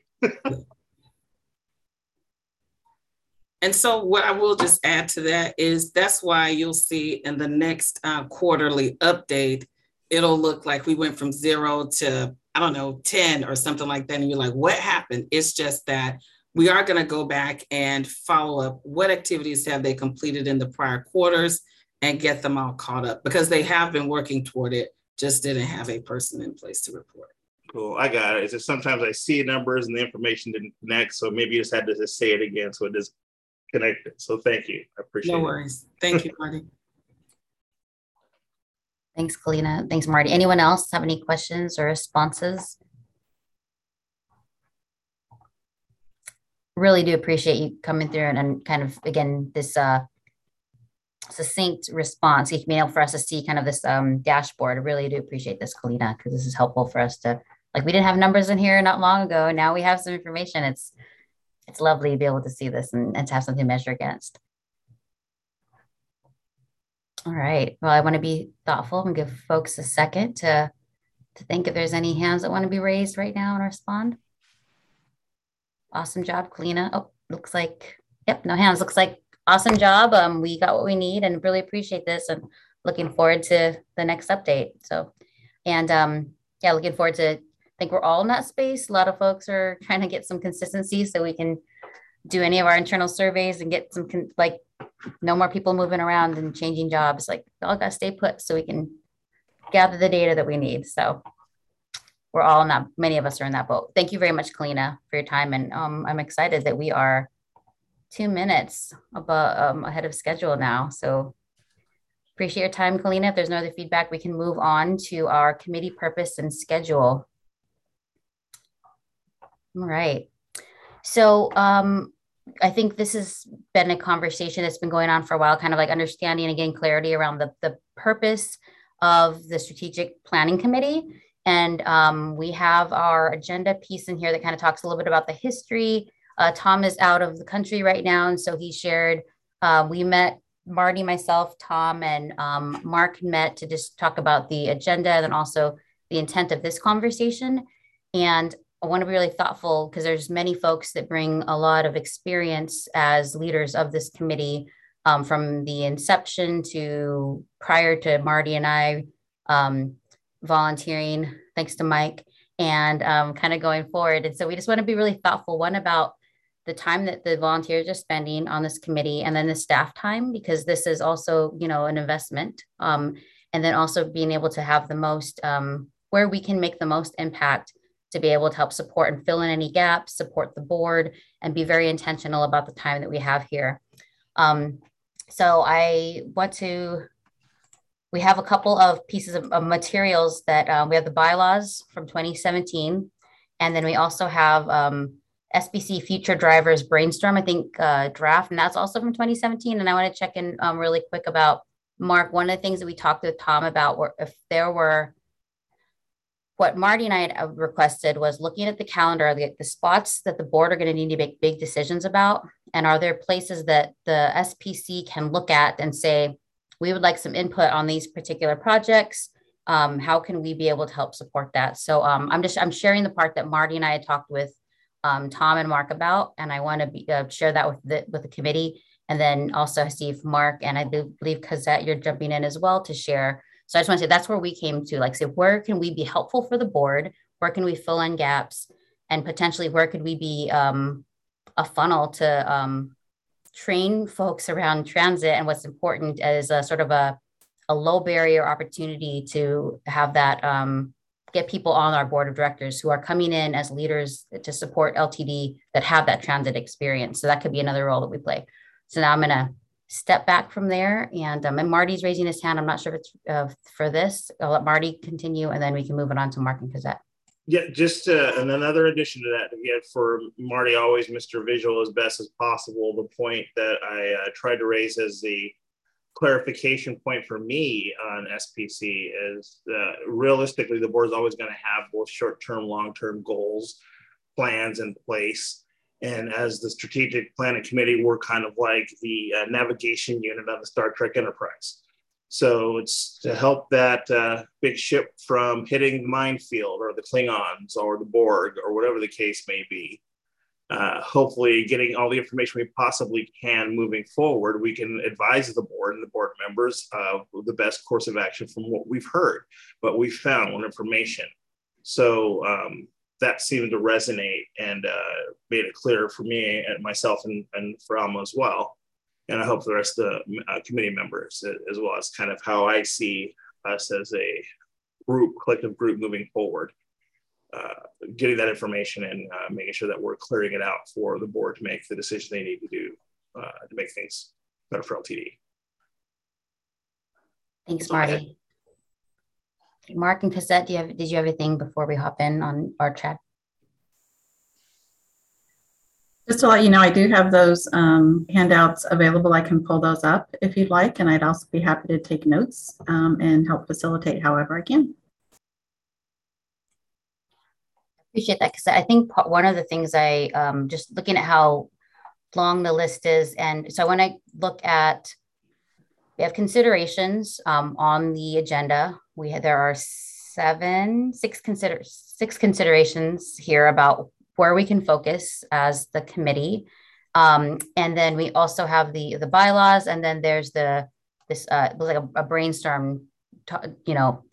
[SPEAKER 8] And so what I will just add to that is that's why you'll see in the next uh, quarterly update, it'll look like we went from zero to, I don't know, ten or something like that. And you're like, what happened? It's just that we are going to go back and follow up what activities have they completed in the prior quarters and get them all caught up, because they have been working toward it, just didn't have a person in place to report.
[SPEAKER 3] Cool, I got it. It's just sometimes I see numbers and the information didn't connect, so maybe you just had to just say it again so it is connected. So thank you. I appreciate it.
[SPEAKER 8] No worries. Thank you, Marty.
[SPEAKER 2] Thanks, Kalina. Thanks, Marty. Anyone else have any questions or responses? Really do appreciate you coming through and, and kind of, again, this uh, succinct response, you can for us to see kind of this um, dashboard. I really do appreciate this, Kalina, because this is helpful for us to, like, we didn't have numbers in here not long ago. Now we have some information. It's it's lovely to be able to see this and, and to have something to measure against. All right. Well, I want to be thoughtful and give folks a second to, to think if there's any hands that want to be raised right now and respond. Awesome job, Kalina. Oh, looks like, yep, no hands. Looks like awesome job. Um, we got what we need and really appreciate this and looking forward to the next update. So, and um, yeah, looking forward to, I think we're all in that space. A lot of folks are trying to get some consistency so we can do any of our internal surveys and get some, con like, no more people moving around and changing jobs. Like, we all got to stay put so we can gather the data that we need. So we're all in that, many of us are in that boat. Thank you very much, Kalina, for your time. And um, I'm excited that we are two minutes above, um, ahead of schedule now. So appreciate your time, Kalina. If there's no other feedback, we can move on to our committee purpose and schedule. All right. So um, I think this has been a conversation that's been going on for a while, kind of like understanding and getting clarity around the, the purpose of the Strategic Planning Committee. And um, we have our agenda piece in here that kind of talks a little bit about the history. Uh, Tom is out of the country right now, and so he shared, uh, we met, Marty, myself, Tom, and um, Mark met to just talk about the agenda and then also the intent of this conversation. And I want to be really thoughtful because there's many folks that bring a lot of experience as leaders of this committee, um, from the inception to prior to Marty and I um, volunteering, thanks to Mike, and um, kind of going forward. And so we just want to be really thoughtful, one, about the time that the volunteers are spending on this committee, and then the staff time, because this is also, you know, an investment. Um, and then also being able to have the most, um, where we can make the most impact to be able to help support and fill in any gaps, support the board, and be very intentional about the time that we have here. Um, so I want to, we have a couple of pieces of, of materials that um, we have the bylaws from twenty seventeen. And then we also have um, S B C Future Drivers Brainstorm, I think, uh, draft, and that's also from twenty seventeen. And I want to check in um, really quick about, Mark, one of the things that we talked with Tom about were if there were, what Marty and I had requested was looking at the calendar, the, the spots that the board are going to need to make big decisions about. And are there places that the S P C can look at and say, we would like some input on these particular projects. Um, how can we be able to help support that? So um, I'm just, I'm sharing the part that Marty and I had talked with um, Tom and Mark about, and I want to be, uh, share that with the, with the committee. And And then also see if Mark and I believe Cosette, you're jumping in as well to share. So I just want to say that's where we came to, like, say, where can we be helpful for the board? Where can we fill in gaps? And potentially where could we be um, a funnel to um, train folks around transit, and what's important is a sort of a, a low barrier opportunity to have that, um, get people on our board of directors who are coming in as leaders to support L T D that have that transit experience. So that could be another role that we play. So now I'm gonna step back from there, and, um, and Marty's raising his hand. I'm not sure if it's uh, for this. I'll let Marty continue, and then we can move it on to Mark and Cosette.
[SPEAKER 3] Yeah, just uh, and another addition to that, again, for Marty, always Mister Visual as best as possible. The point that I uh, tried to raise as the clarification point for me on S P C is uh, realistically, the board is always going to have both short-term, long-term goals, plans in place. And as the strategic planning committee, we're kind of like the uh, navigation unit on the Star Trek Enterprise. So it's to help that uh, big ship from hitting the minefield or the Klingons or the Borg or whatever the case may be. Uh, hopefully getting all the information we possibly can moving forward, we can advise the board and the board members of the best course of action from what we've heard, what we've found, what information. So um, that seemed to resonate and uh, made it clear for me and myself and, and for Alma as well. And I hope the rest of the uh, committee members, as well as kind of how I see us as a group, collective group moving forward, uh, getting that information and uh, making sure that we're clearing it out for the board to make the decision they need to do uh, to make things better for L T D.
[SPEAKER 2] Thanks, Marty. Mark and Cosette, do you have, did you have anything before we hop in on our chat?
[SPEAKER 9] Just to let you know, I do have those um, handouts available. I can pull those up if you'd like, and I'd also be happy to take notes um, and help facilitate however I can.
[SPEAKER 2] Appreciate that, because I think one of the things I, um, just looking at how long the list is, and so when I look at, we have considerations um, on the agenda. We have, there are seven, six consider six considerations here about where we can focus as the committee. Um, and then we also have the, the bylaws, and then there's the, this, uh, it was like a, a brainstorm, you know,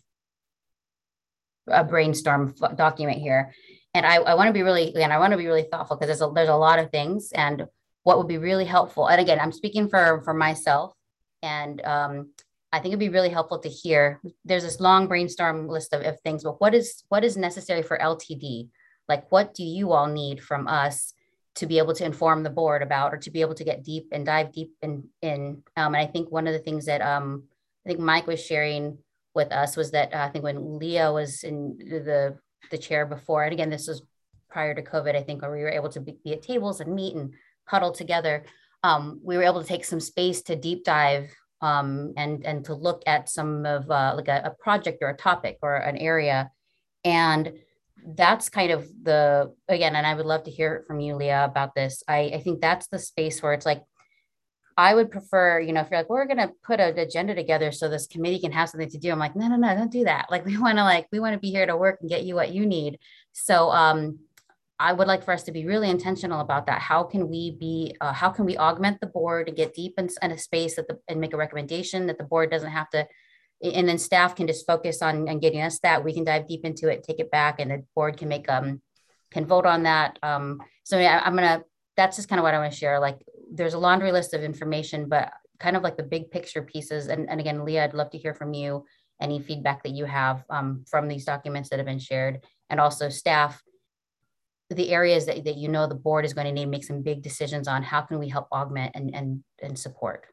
[SPEAKER 2] a brainstorm document here. And I, I want to be really, again, I want to be really thoughtful, because there's a, there's a lot of things, and what would be really helpful. And again, I'm speaking for, for myself, and um, I think it'd be really helpful to hear, there's this long brainstorm list of, of things, but what is, what is necessary for L T D? Like, what do you all need from us to be able to inform the board about, or to be able to get deep and dive deep in? in um, and I think one of the things that um, I think Mike was sharing with us was that uh, I think when Leah was in the, the chair before, and again, this was prior to COVID, I think, where we were able to be, be at tables and meet and huddle together. Um, we were able to take some space to deep dive um, and, and to look at some of uh, like a, a project or a topic or an area. And that's kind of the, again, and I would love to hear it from you, Leah, about this. I, I think that's the space where it's like, I would prefer, you know, if you're like, we're going to put an agenda together so this committee can have something to do. I'm like, no, no, no, don't do that. Like, we want to like, we want to be here to work and get you what you need. So um, I would like for us to be really intentional about that. How can we be, uh, how can we augment the board and get deep in, in a space that the, and make a recommendation that the board doesn't have to, and then staff can just focus on, on getting us that. We can dive deep into it, take it back, and the board can make, um, can vote on that. Um, so yeah, I'm gonna, that's just kind of what I want to share. Like, there's a laundry list of information, but kind of like the big picture pieces. And, and again, Leah, I'd love to hear from you, any feedback that you have um, from these documents that have been shared, and also staff, the areas that, that you know the board is going to need to make some big decisions on. How can we help augment and, and, and support?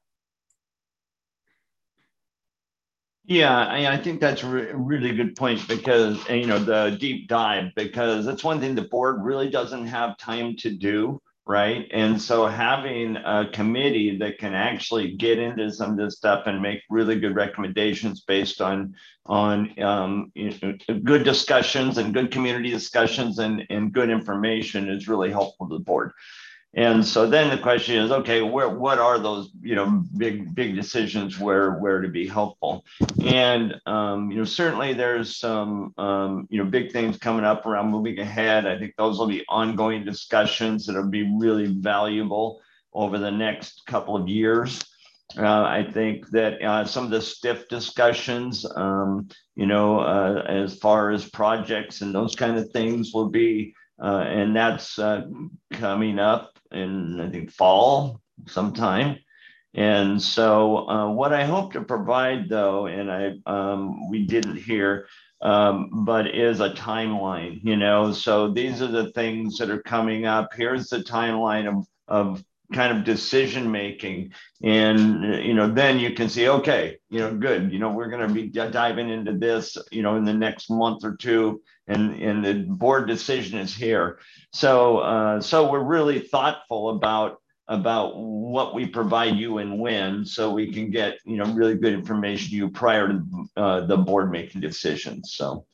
[SPEAKER 4] Yeah, I, I think that's a re really good point, because, you know, the deep dive, because that's one thing the board really doesn't have time to do, right? And so having a committee that can actually get into some of this stuff and make really good recommendations based on on um, you know, good discussions and good community discussions and, and good information is really helpful to the board. And so then the question is, okay, where, what are those, you know, big, big decisions where, where to be helpful? And, um, you know, certainly there's some, um, you know, big things coming up around moving ahead. I think those will be ongoing discussions that will be really valuable over the next couple of years. Uh, I think that uh, some of the stiff discussions, um, you know, uh, as far as projects and those kind of things will be, uh, and that's uh, coming up in, I think, fall sometime. And so uh, what I hope to provide, though, and I um, we didn't hear, um, but is a timeline, you know, so these are the things that are coming up. Here's the timeline of, of kind of decision making, and you know, then you can see, okay, you know, good, you know, we're going to be diving into this, you know, in the next month or two, and and the board decision is here. So uh, so we're really thoughtful about about what we provide you and when, so we can get, you know, really good information to you prior to uh, the board making decisions. So,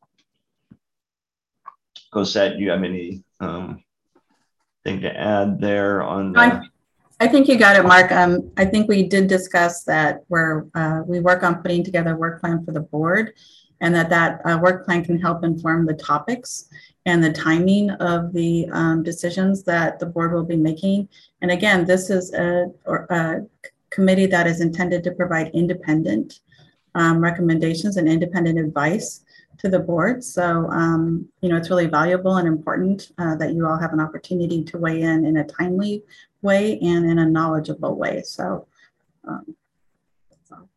[SPEAKER 4] Cosette, do you have any um, thing to add there on the?
[SPEAKER 9] I, I think you got it, Mark. Um, I think we did discuss that where uh, we work on putting together a work plan for the board, and that that uh, work plan can help inform the topics and the timing of the um, decisions that the board will be making. And again, this is a, or a committee that is intended to provide independent um, recommendations and independent advice to the board. So, um, you know, it's really valuable and important uh, that you all have an opportunity to weigh in in a timely way and in a knowledgeable way. So, um, that's all.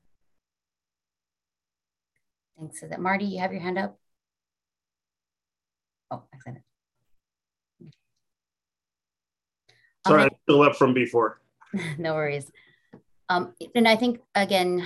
[SPEAKER 2] Thanks. Is that Marty? You have your hand up? Oh, excellent.
[SPEAKER 3] Sorry,
[SPEAKER 2] Um,
[SPEAKER 3] I'm still up from before.
[SPEAKER 2] No worries. Um, and I think, again,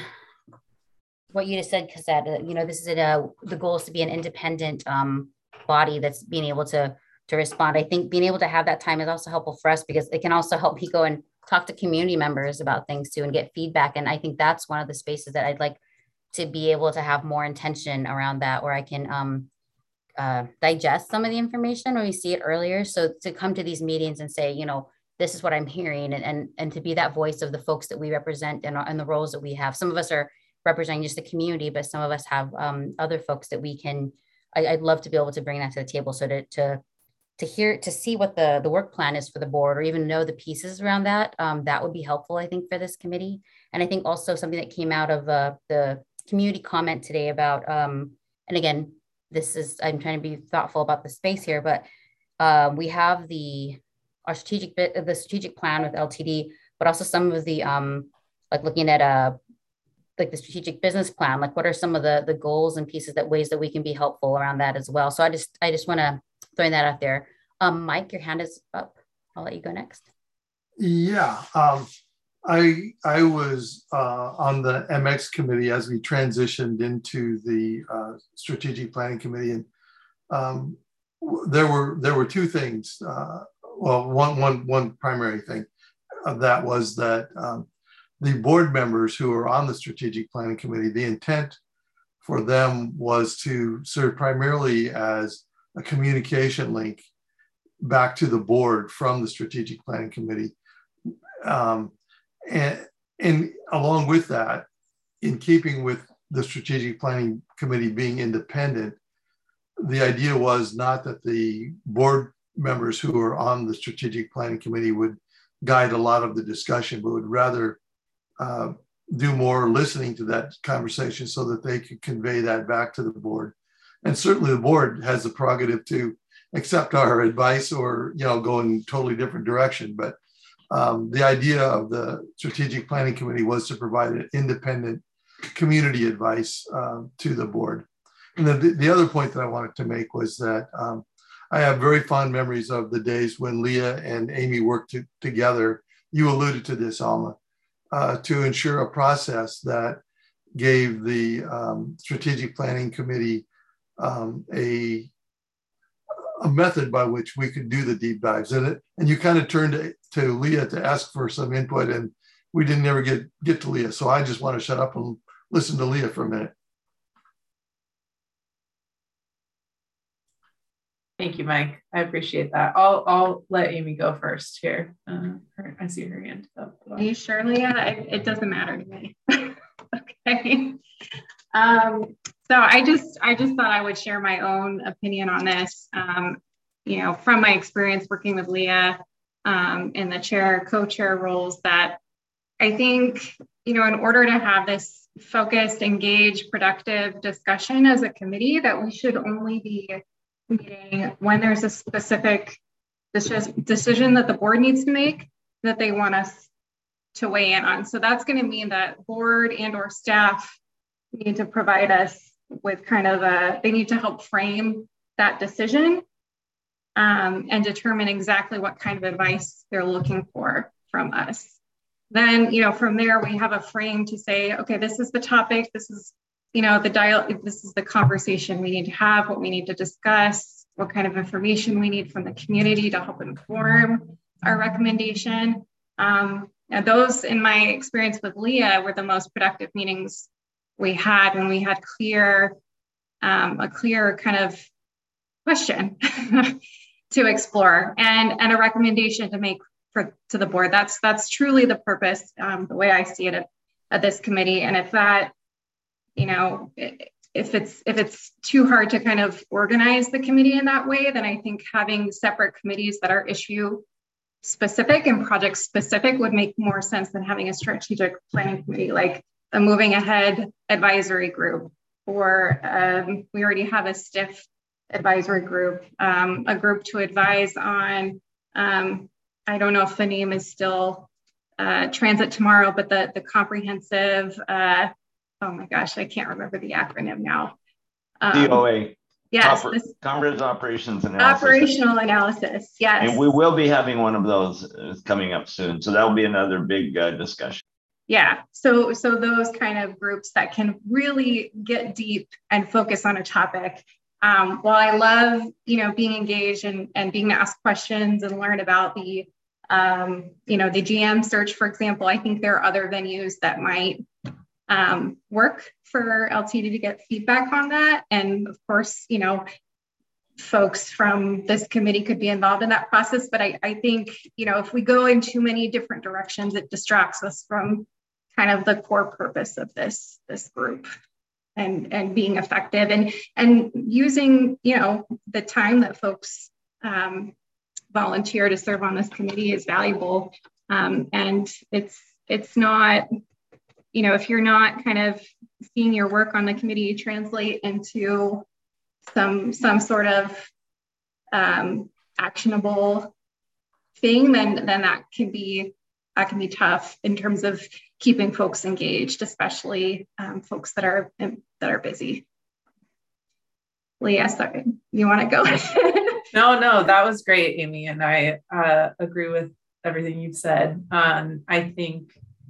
[SPEAKER 2] what you just said, Cosette, uh, you know, this is a, the goal is to be an independent um, body that's being able to, to respond. I think being able to have that time is also helpful for us, because it can also help me go and talk to community members about things too and get feedback. And I think that's one of the spaces that I'd like to be able to have more intention around that, where I can um, uh, digest some of the information when we see it earlier. So to come to these meetings and say, you know, this is what I'm hearing, and, and, and to be that voice of the folks that we represent and, and the roles that we have. Some of us are representing just the community, but some of us have um, other folks that we can, I, I'd love to be able to bring that to the table. So to, to, to hear, to see what the, the work plan is for the board, or even know the pieces around that, um, that would be helpful, I think, for this committee. And I think also something that came out of uh, the community comment today about, um, and again, this is, I'm trying to be thoughtful about the space here, but uh, we have the, our strategic bit of the strategic plan with L T D, but also some of the, um, like looking at a, like the strategic business plan, like what are some of the, the goals and pieces, that ways that we can be helpful around that as well. So I just, I just want to throw that out there. Um, Mike, your hand is up. I'll let you go next.
[SPEAKER 5] Yeah, um, I, I was uh, on the M X committee as we transitioned into the uh, strategic planning committee. And um, there were, there were two things. Uh, well, one, one, one primary thing of that was that um, the board members who are on the strategic planning committee, the intent for them was to serve primarily as a communication link back to the board from the strategic planning committee. Um, and, and along with that, in keeping with the strategic planning committee being independent, the idea was not that the board members who are on the strategic planning committee would guide a lot of the discussion, but would rather uh, do more listening to that conversation so that they could convey that back to the board. And certainly the board has the prerogative to accept our advice or, you know, go in a totally different direction. But um, the idea of the strategic planning committee was to provide an independent community advice uh, to the board. And then the, the other point that I wanted to make was that um, I have very fond memories of the days when Leah and Amy worked to, together. You alluded to this, Alma, uh, to ensure a process that gave the um, strategic planning committee um, a, a method by which we could do the deep dives in it. And you kind of turned to, to Leah to ask for some input, and we didn't ever get, get to Leah. So I just want to shut up and listen to Leah for a minute.
[SPEAKER 10] Thank you, Mike. I appreciate that. I'll I'll let Amy go first here. Uh, her, I see her hand up.
[SPEAKER 7] Are you sure, Leah? It, it doesn't matter to me. Okay. Um, so I just I just thought I would share my own opinion on this. Um, you know, from my experience working with Leah, um, in the chair, co-chair roles, that I think, you know, in order to have this focused, engaged, productive discussion as a committee, that we should only be meeting when there's a specific decision that the board needs to make that they want us to weigh in on. So that's going to mean that board and or staff need to provide us with kind of a, they need to help frame that decision um, and determine exactly what kind of advice they're looking for from us. Then, you know, from there, we have a frame to say, okay, this is the topic, this is, you know, the dial, this is the conversation we need to have, what we need to discuss, what kind of information we need from the community to help inform our recommendation. Um, and those, in my experience with Leah, were the most productive meetings we had when we had clear, um, a clear kind of question to explore and, and a recommendation to make for, to the board. That's that's truly the purpose, um, the way I see it at, at this committee. And if that, you know, if it's if it's too hard to kind of organize the committee in that way, then I think having separate committees that are issue specific and project specific would make more sense than having a strategic planning committee, like a moving ahead advisory group, or um, we already have a STIF advisory group, um, a group to advise on, um, I don't know if the name is still uh, Transit Tomorrow, but the, the comprehensive, uh, oh my gosh, I can't remember the acronym now. Um,
[SPEAKER 4] C O A.
[SPEAKER 7] Yes.
[SPEAKER 4] Oper
[SPEAKER 7] This,
[SPEAKER 4] Comprehensive Operations Analysis.
[SPEAKER 7] Operational Analysis, yes.
[SPEAKER 4] And we will be having one of those uh, coming up soon. So that will be another big uh, discussion.
[SPEAKER 7] Yeah, so so those kind of groups that can really get deep and focus on a topic. Um, while I love, you know, being engaged and, and being asked questions and learn about the, um, you know, the G M search, for example, I think there are other venues that might um, work for L T D to get feedback on that. And of course, you know, folks from this committee could be involved in that process. But I, I think, you know, if we go in too many different directions, it distracts us from kind of the core purpose of this, this group. And, and being effective and, and using, you know, the time that folks um, volunteer to serve on this committee is valuable. Um, and it's, it's not, you know, if you're not kind of seeing your work on the committee translate into some, some sort of um, actionable thing, then, then that can be, that can be tough in terms of keeping folks engaged, especially um, folks that are that are busy. Leah, sorry, you want to go?
[SPEAKER 10] no, no, that was great, Amy, and I uh, agree with everything you've said. Um, I think,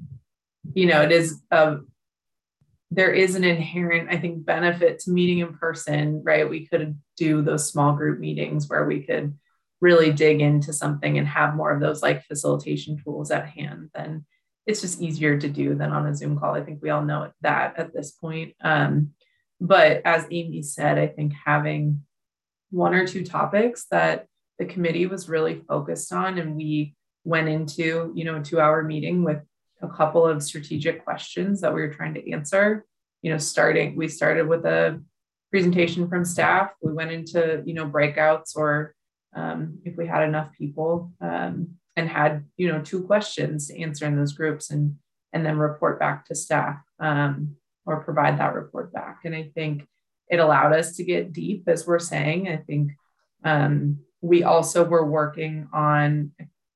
[SPEAKER 10] you know, it is uh, there is an inherent, I think, benefit to meeting in person, right? We could do those small group meetings where we could really dig into something and have more of those like facilitation tools at hand. Then it's just easier to do than on a Zoom call. I think we all know that at this point. Um, but as Amy said, I think having one or two topics that the committee was really focused on, and we went into, you know, a two hour meeting with a couple of strategic questions that we were trying to answer, you know, starting, we started with a presentation from staff. We went into, you know, breakouts or um, if we had enough people, um, and had, you know, two questions to answer in those groups and, and then report back to staff um, or provide that report back. And I think it allowed us to get deep, as we're saying. I think um, we also were working on,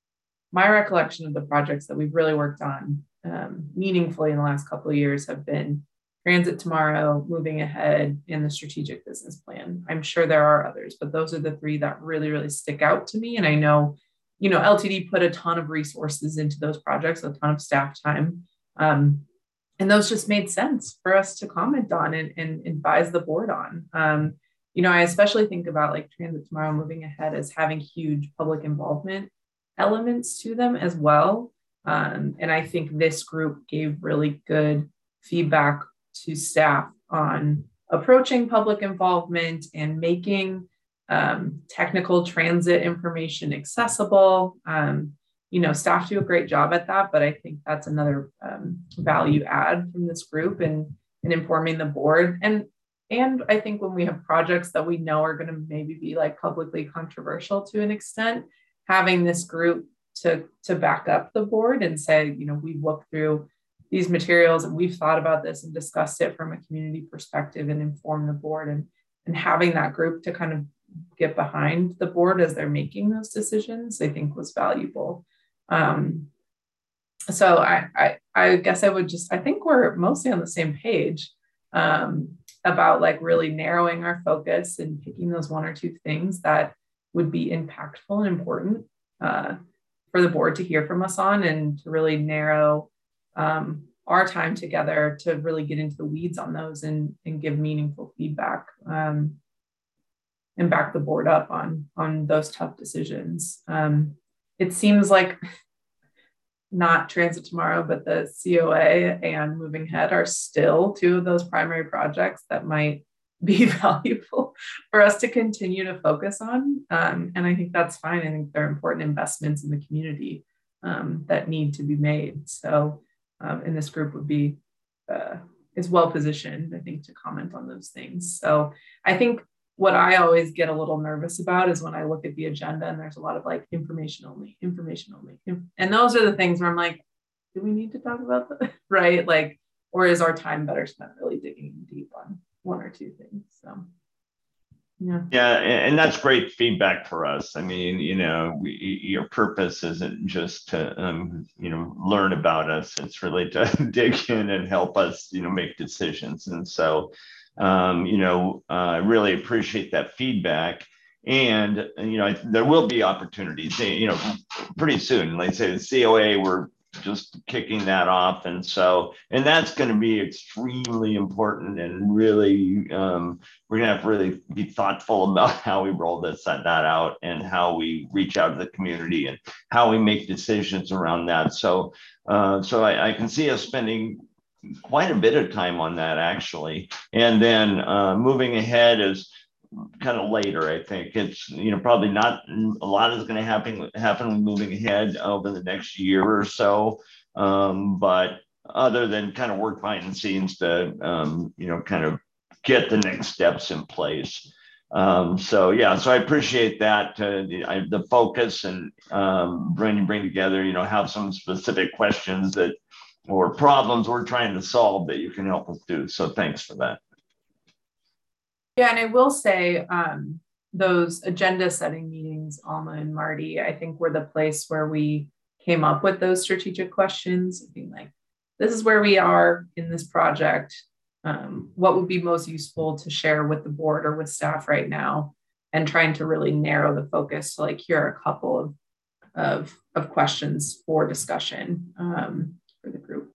[SPEAKER 10] my recollection of the projects that we've really worked on um, meaningfully in the last couple of years have been Transit Tomorrow, Moving Ahead, and the Strategic Business Plan. I'm sure there are others, but those are the three that really, really stick out to me. And I know, you know, L T D put a ton of resources into those projects, a ton of staff time. Um, and those just made sense for us to comment on and, and advise the board on. Um, you know, I especially think about like Transit Tomorrow, Moving Ahead as having huge public involvement elements to them as well. Um, and I think this group gave really good feedback to staff on approaching public involvement and making um, technical transit information accessible. Um, you know, staff do a great job at that, but I think that's another um, value add from this group and, and informing the board. And, and I think when we have projects that we know are going to maybe be like publicly controversial to an extent, having this group to, to back up the board and say, you know, we've looked through these materials and we've thought about this and discussed it from a community perspective and inform the board, and, and having that group to kind of get behind the board as they're making those decisions, I think was valuable. Um, so I, I, I guess I would just, I think we're mostly on the same page um, about like really narrowing our focus and picking those one or two things that would be impactful and important uh, for the board to hear from us on, and to really narrow um, our time together to really get into the weeds on those and, and give meaningful feedback um, and back the board up on, on those tough decisions. Um, it seems like not Transit Tomorrow, but the C O A and Moving Ahead are still two of those primary projects that might be valuable for us to continue to focus on. Um, and I think that's fine. I think they're important investments in the community um, that need to be made. So, um, and this group would be, uh, is well positioned, I think, to comment on those things. So I think what I always get a little nervous about is when I look at the agenda and there's a lot of like information only, information only. And those are the things where I'm like, do we need to talk about that? Right? Like, or is our time better spent really digging deep on one or two things? So, yeah.
[SPEAKER 4] Yeah, and that's great feedback for us. I mean, you know, we, your purpose isn't just to, um, you know, learn about us. It's really to dig in and help us, you know, make decisions. And so, Um, you know, I uh, really appreciate that feedback. And, you know, there will be opportunities, you know, pretty soon. Like I say, the C O A, we're just kicking that off. And so, and that's going to be extremely important, and really, um, we're going to have to really be thoughtful about how we roll this, that out, and how we reach out to the community and how we make decisions around that. So, uh, so I, I can see us spending quite a bit of time on that, actually. And then uh, moving ahead is kind of later. I think it's, you know, probably not a lot is going to happen happen moving ahead over the next year or so. Um, but other than kind of work behind the scenes to, um, you know, kind of get the next steps in place. Um, so yeah, so I appreciate that, uh, the, I, the focus, and um, bring bring together, you know, have some specific questions that or problems we're trying to solve that you can help us do. So thanks for that.
[SPEAKER 10] Yeah, and I will say um, those agenda setting meetings, Alma and Marty, I think were the place where we came up with those strategic questions, being like, this is where we are in this project. Um, what would be most useful to share with the board or with staff right now, and trying to really narrow the focus to like, here are a couple of, of, of questions for discussion. Um, for the group.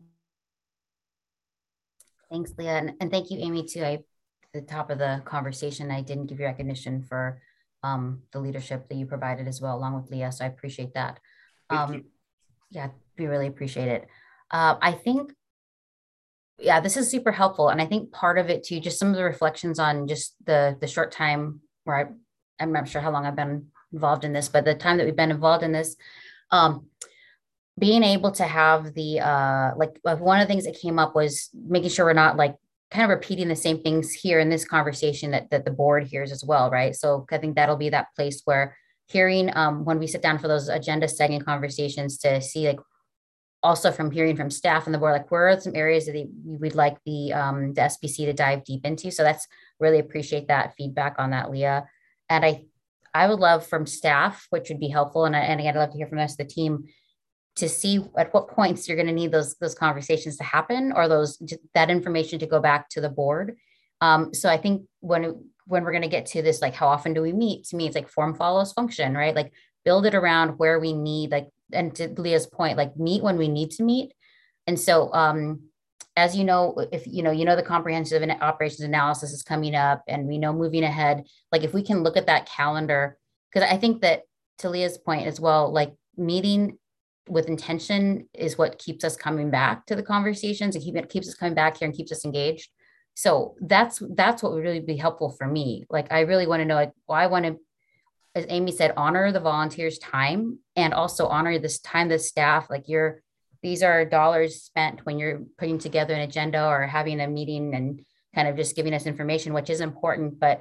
[SPEAKER 2] Thanks, Leah. And, and thank you, Amy, too. I, at the top of the conversation, I didn't give you recognition for um, the leadership that you provided as well, along with Leah. So I appreciate that. Um, yeah, we really appreciate it. Uh, I think, yeah, this is super helpful. And I think part of it too, just some of the reflections on just the, the short time where I, I'm not sure how long I've been involved in this, but the time that we've been involved in this, um, being able to have the, uh, like, like one of the things that came up was making sure we're not like kind of repeating the same things here in this conversation that, that the board hears as well, right? So I think that'll be that place where hearing, um, when we sit down for those agenda setting conversations, to see like, also from hearing from staff and the board, like where are some areas that they, we'd like the, um, the S B C to dive deep into. So that's really appreciate that feedback on that, Leah. And I, I would love from staff, which would be helpful. And, and again, I'd love to hear from the rest of the team, to see at what points you're going to need those those conversations to happen, or those that information to go back to the board. Um, so I think when when we're going to get to this, like how often do we meet? To me, it's like form follows function, right? Like build it around where we need, like, and to Leah's point, like meet when we need to meet. And so, um, as you know, if you know, you know, the comprehensive operations analysis is coming up, and we know moving ahead. Like if we can look at that calendar, because I think that to Leah's point as well, like meeting with intention is what keeps us coming back to the conversations, and keep it keeps us coming back here and keeps us engaged. So that's that's what would really be helpful for me. Like I really want to know, like, well, I want to, as Amy said, honor the volunteers' time, and also honor this time, the staff. Like you're, these are dollars spent when you're putting together an agenda or having a meeting and kind of just giving us information, which is important. But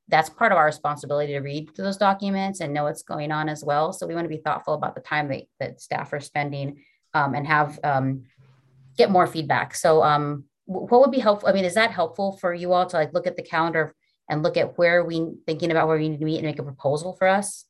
[SPEAKER 2] that's part of our responsibility to read through those documents and know what's going on as well. So we want to be thoughtful about the time that, that staff are spending um, and have um, get more feedback. So um, what would be helpful? I mean, is that helpful for you all to like look at the calendar and look at where we thinking about where we need to meet and make a proposal for us?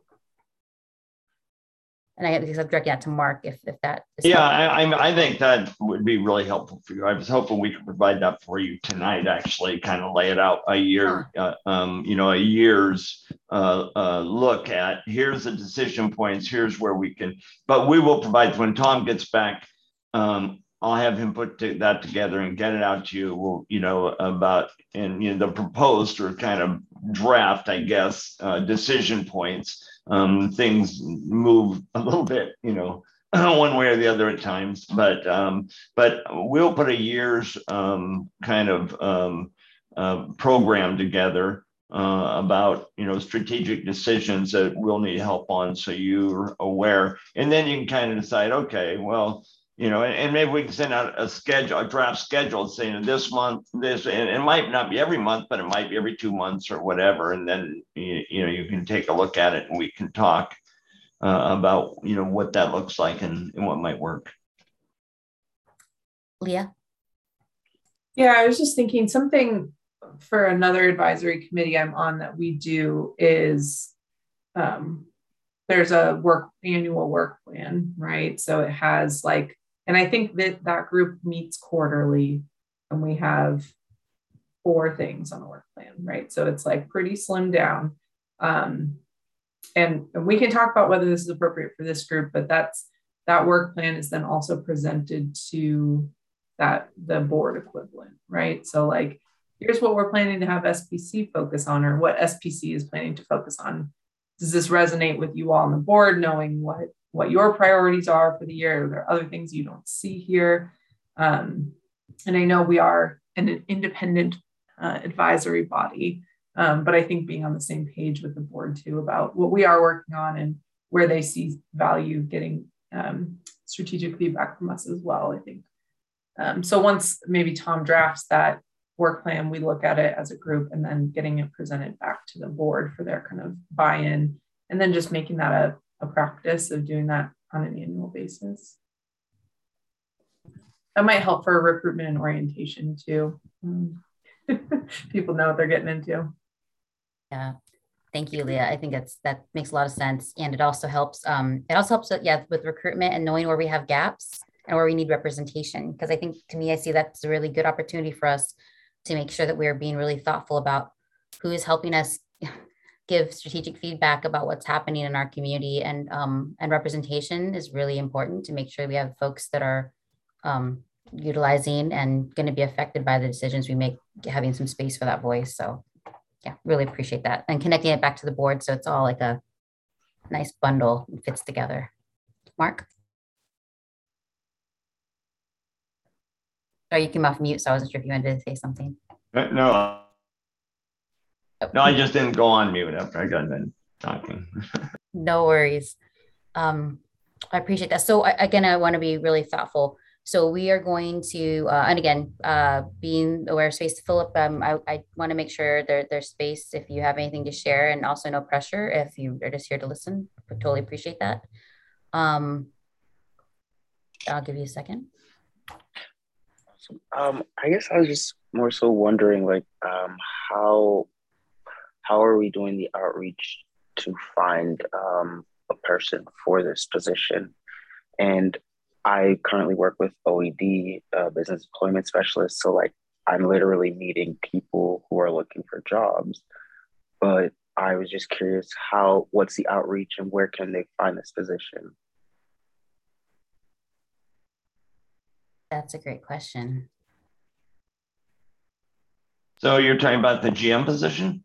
[SPEAKER 2] And I guess I'm directing that to Mark if, if that is
[SPEAKER 4] yeah, I, I I think that would be really helpful for you. I was hoping we could provide that for you tonight, actually kind of lay it out a year, uh, um, you know, a year's uh, uh, look at here's the decision points, here's where we can, but we will provide when Tom gets back. Um, I'll have him put to, that together and get it out to you. We'll, you know, about and you know the proposed or kind of draft, I guess, uh, decision points. Um, things move a little bit, you know, one way or the other at times, but um, but we'll put a year's um, kind of um, uh, program together uh, about, you know, strategic decisions that we'll need help on, so you're aware, and then you can kind of decide, okay, well, you know, and, and maybe we can send out a schedule, a draft schedule saying this month, this, and it might not be every month, but it might be every two months or whatever. And then, you, you know, you can take a look at it and we can talk uh, about, you know, what that looks like and, and what might work.
[SPEAKER 2] Leah?
[SPEAKER 10] Yeah, I was just thinking something for another advisory committee I'm on that we do is um, there's a work annual work plan, right? So it has like, and I think that that group meets quarterly and we have four things on the work plan, right? So it's like pretty slimmed down. Um, and, and we can talk about whether this is appropriate for this group, but that's, that work plan is then also presented to that, the board equivalent, right? So like, here's what we're planning to have S P C focus on, or what S P C is planning to focus on. Does this resonate with you all on the board, knowing what, what your priorities are for the year? Are there other things you don't see here? Um, and I know we are an independent uh, advisory body, um, but I think being on the same page with the board too about what we are working on and where they see value getting um, strategic feedback from us as well, I think. Um, so once maybe Tom drafts that work plan, we look at it as a group and then getting it presented back to the board for their kind of buy-in, and then just making that a, a practice of doing that on an annual basis. That might help for recruitment and orientation too. Um, people know what they're getting into.
[SPEAKER 2] Yeah, thank you, Leah. I think that's that makes a lot of sense, and it also helps. Um, it also helps, yeah, with recruitment and knowing where we have gaps and where we need representation. Because I think, to me, I see that's a really good opportunity for us to make sure that we're being really thoughtful about who is helping us give strategic feedback about what's happening in our community, and um, and representation is really important to make sure we have folks that are um, utilizing and going to be affected by the decisions we make, having some space for that voice. So yeah, really appreciate that, and connecting it back to the board so it's all like a nice bundle and fits together. Mark? Oh, you came off mute, so I wasn't sure if you wanted to say something.
[SPEAKER 4] No, no, I just didn't go on mute after I got done talking.
[SPEAKER 2] No worries. Um, I appreciate that. So I, again, I want to be really thoughtful. So we are going to, uh, and again, uh, being aware of space, Philip, um, I, I want to make sure there, there's space if you have anything to share, and also no pressure if you are just here to listen. I totally appreciate that. Um, I'll give you a second.
[SPEAKER 11] Um, I guess I was just more so wondering, like, um, how how are we doing the outreach to find um, a person for this position? And I currently work with O E D, uh, Business Employment Specialist, so like I'm literally meeting people who are looking for jobs. But I was just curious, how what's the outreach and where can they find this position?
[SPEAKER 2] That's a great question.
[SPEAKER 4] So you're talking about the G M position?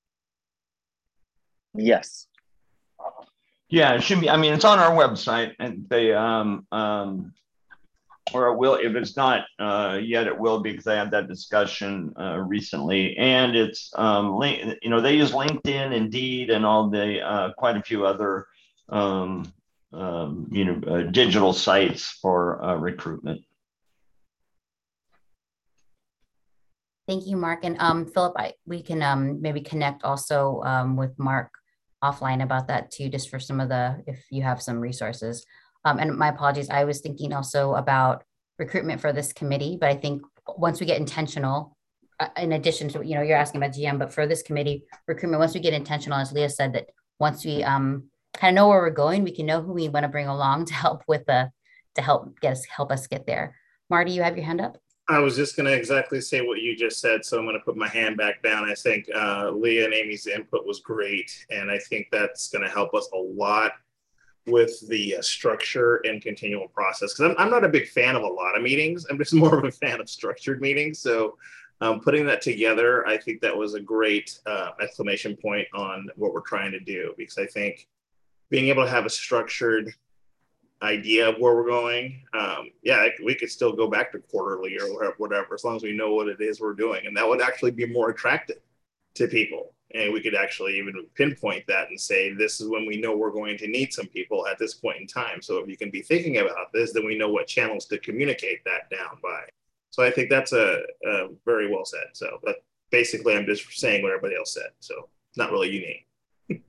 [SPEAKER 11] Yes.
[SPEAKER 4] Yeah, it should be. I mean, it's on our website, and they, um, um, or it will, if it's not uh, yet, it will be, because I had that discussion uh, recently. And it's, um, link, you know, they use LinkedIn, Indeed, and all the, uh, quite a few other, um, um, you know, uh, digital sites for uh, recruitment.
[SPEAKER 2] Thank you, Mark. And um, Philip, I, we can um, maybe connect also um, with Mark offline about that too, just for some of the, if you have some resources. Um, and my apologies, I was thinking also about recruitment for this committee, but I think once we get intentional, uh, in addition to, you know, you're asking about G M, but for this committee recruitment, once we get intentional, as Leah said, that once we um, kind of know where we're going, we can know who we want to bring along to help with the, to help get us, help us get there. Marty, you have your hand up?
[SPEAKER 3] I was just going to exactly say what you just said, so I'm going to put my hand back down. I think uh, Leah and Amy's input was great, and I think that's going to help us a lot with the uh, structure and continual process. Because I'm, I'm not a big fan of a lot of meetings. I'm just more of a fan of structured meetings. So um, putting that together, I think that was a great uh, exclamation point on what we're trying to do. Because I think being able to have a structured idea of where we're going, um yeah, we could still go back to quarterly or whatever, as long as we know what it is we're doing, and that would actually be more attractive to people, and we could actually even pinpoint that and say, this is when we know we're going to need some people at this point in time. So if you can be thinking about this, then we know what channels to communicate that down by. So I think that's a, a very well said. So but basically I'm just saying what everybody else said, so it's not really unique.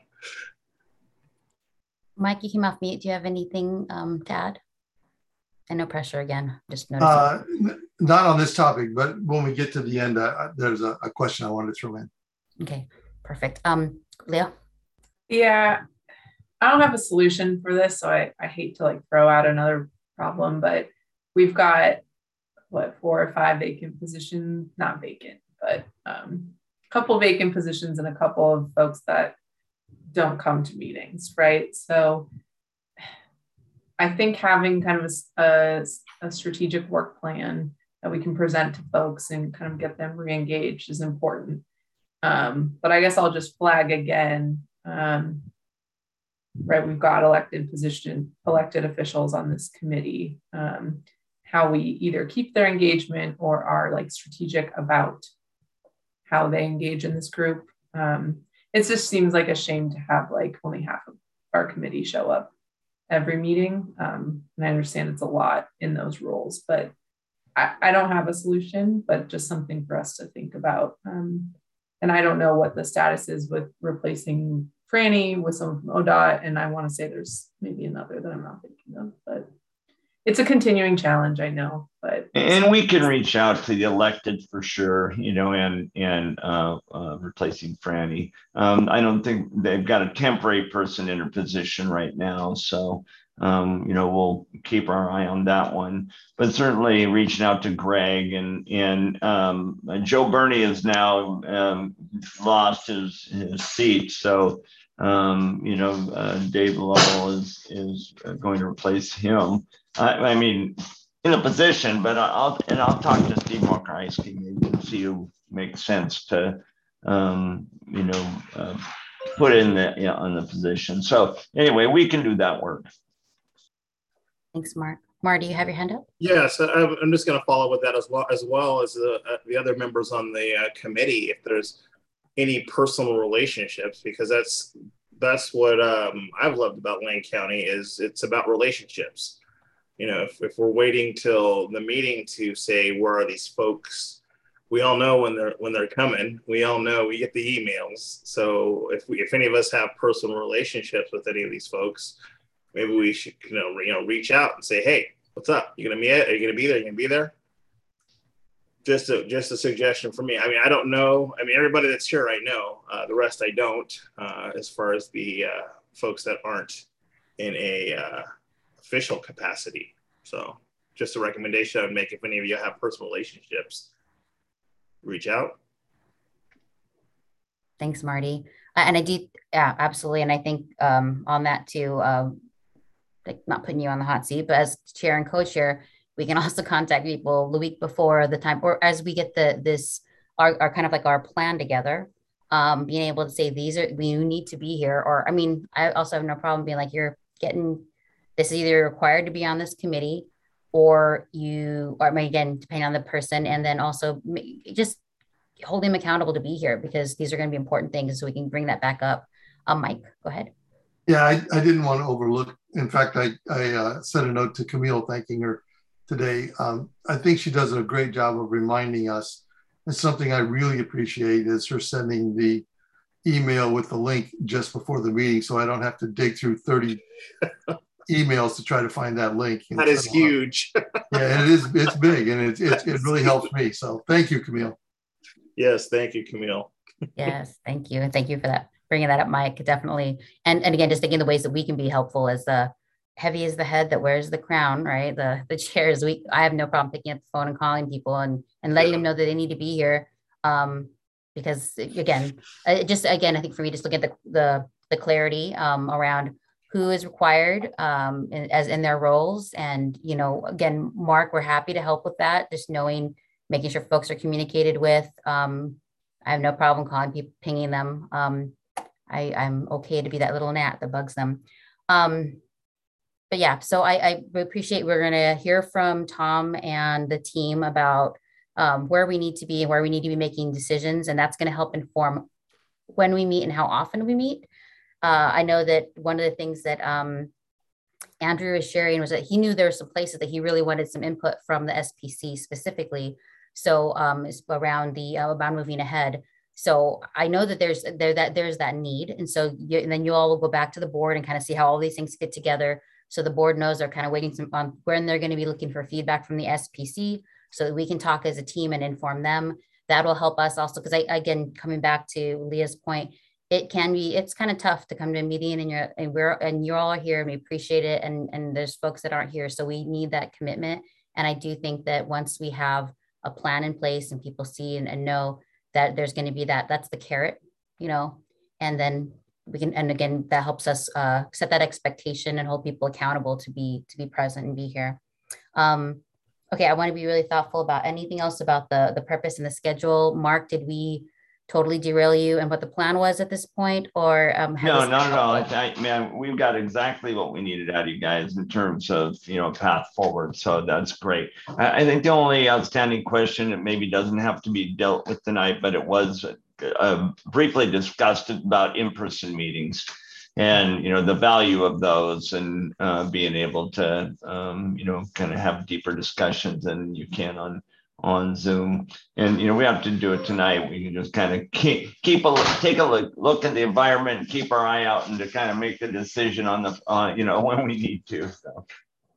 [SPEAKER 2] Mike, you came off mute. Do you have anything um, to add? And no pressure again, just noticing.
[SPEAKER 5] Uh, not on this topic, but when we get to the end, uh, there's a, a question I wanted to throw in.
[SPEAKER 2] Okay, perfect. Um, Leah?
[SPEAKER 10] Yeah, I don't have a solution for this, so I, I hate to like throw out another problem, but we've got, what, four or five vacant positions, not vacant, but um, a couple vacant positions and a couple of folks that don't come to meetings, right? So I think having kind of a, a, a strategic work plan that we can present to folks and kind of get them re-engaged is important. Um, but I guess I'll just flag again, um, right? We've got elected position, elected officials on this committee, um, how we either keep their engagement or are like strategic about how they engage in this group. Um, it just seems like a shame to have like only half of our committee show up every meeting. Um, and I understand it's a lot in those roles, but I, I don't have a solution, but just something for us to think about. Um, and I don't know what the status is with replacing Franny with someone from O D O T. And I want to say there's maybe another that I'm not thinking of, but it's a continuing challenge, I know, but.
[SPEAKER 4] And we can reach out to the elected for sure, you know, and, and uh, uh, replacing Franny. Um, I don't think they've got a temporary person in her position right now. So, um, you know, we'll keep our eye on that one, but certainly reaching out to Greg and, and um, Joe Burney has now um, lost his, his seat. So, um, you know, uh, Dave Lovell is, is going to replace him. I, I mean, in a position, but I'll and I'll talk to Steve Markowski maybe and see who makes sense to, um, you know, uh, put in the yeah, on the position. So anyway, we can do that work.
[SPEAKER 2] Thanks, Mark. Marty, you have your hand up?
[SPEAKER 3] Yes, I'm just going to follow with that as well as well as the uh, the other members on the uh, committee. If there's any personal relationships, because that's that's what um, I've loved about Lane County is it's about relationships. You know, if, if we're waiting till the meeting to say, where are these folks? We all know when they're when they're coming. We all know, we get the emails. So if we if any of us have personal relationships with any of these folks, maybe we should, you know, you know, reach out and say, hey, what's up? You gonna be Are you gonna be there? You gonna be there? Just a just a suggestion for me. I mean, I don't know. I mean, everybody that's here, I know. Uh, the rest, I don't. Uh, as far as the uh, folks that aren't in a uh, official capacity. So just a recommendation I would make if any of you have personal relationships, reach out.
[SPEAKER 2] Thanks, Marty. Uh, and I do, yeah, absolutely. And I think um, on that too, um, like not putting you on the hot seat, but as chair and co-chair, we can also contact people the week before the time, or as we get the this our, our kind of like our plan together, um, being able to say these are we need to be here. Or I mean, I also have no problem being like, you're getting this is either required to be on this committee, or you or again depending on the person, and then also just hold them accountable to be here, because these are going to be important things, so we can bring that back up. Um, Mike, go ahead.
[SPEAKER 5] Yeah, I, I didn't want to overlook. In fact, I, I uh, sent a note to Camille thanking her today. Um, I think she does a great job of reminding us And something I really appreciate is her sending the email with the link just before the meeting, so I don't have to dig through thirty emails to try to find that link.
[SPEAKER 3] That is huge.
[SPEAKER 5] Yeah, it is. It's big, and it, it, it really helps me. So thank you, Camille.
[SPEAKER 3] Yes, thank you, Camille.
[SPEAKER 2] Yes, thank you. And thank you for that, bringing that up, Mike, definitely. And, and again, just thinking the ways that we can be helpful as the heavy is the head that wears the crown, right? The the chairs, we, I have no problem picking up the phone and calling people and, and letting them know that they need to be here. Um, because again, uh, just again, I think for me, just look at the, the, the clarity um, around who is required um, in, as in their roles. And, you know, again, Mark, we're happy to help with that. Just knowing, making sure folks are communicated with. Um, I have no problem calling people, pinging them. Um, I, I'm okay to be that little gnat that bugs them. Um, but yeah, so I, I appreciate, we're gonna hear from Tom and the team about um, where we need to be and where we need to be making decisions. And that's gonna help inform when we meet and how often we meet. Uh, I know that one of the things that um, Andrew was sharing was that he knew there were some places that he really wanted some input from the S P C specifically. So um, it's around the uh, about moving ahead. So I know that there's there that there's that need, and so you, and then you all will go back to the board and kind of see how all these things fit together. So the board knows they're kind of waiting some, on when they're going to be looking for feedback from the S P C, so that we can talk as a team and inform them. That will help us also, because I again coming back to Leah's point, it can be it's kind of tough to come to a meeting and you're and we're and you all are here and we appreciate it, and and there's folks that aren't here, so we need that commitment. And I do think that once we have a plan in place and people see and, and know that there's going to be that, that's the carrot, you know, and then we can, and again, that helps us uh, set that expectation and hold people accountable to be, to be present and be here. Um, okay. I want to be really thoughtful about anything else about the, the purpose and the schedule. Mark, did we totally derail you and what the plan was at this point, or um,
[SPEAKER 4] no, not at all. I, I, man, we've got exactly what we needed out of you guys in terms of, you know, path forward. So that's great. I, I think the only outstanding question, it maybe doesn't have to be dealt with tonight, but it was uh, briefly discussed about in-person meetings and, you know, the value of those, and uh, being able to, um, you know, kind of have deeper discussions than you can on on Zoom. And, you know, we have to do it tonight. We can just kind of keep, keep a look, take a look, look at the environment and keep our eye out and to kind of make the decision on the, uh, you know, when we need to. So.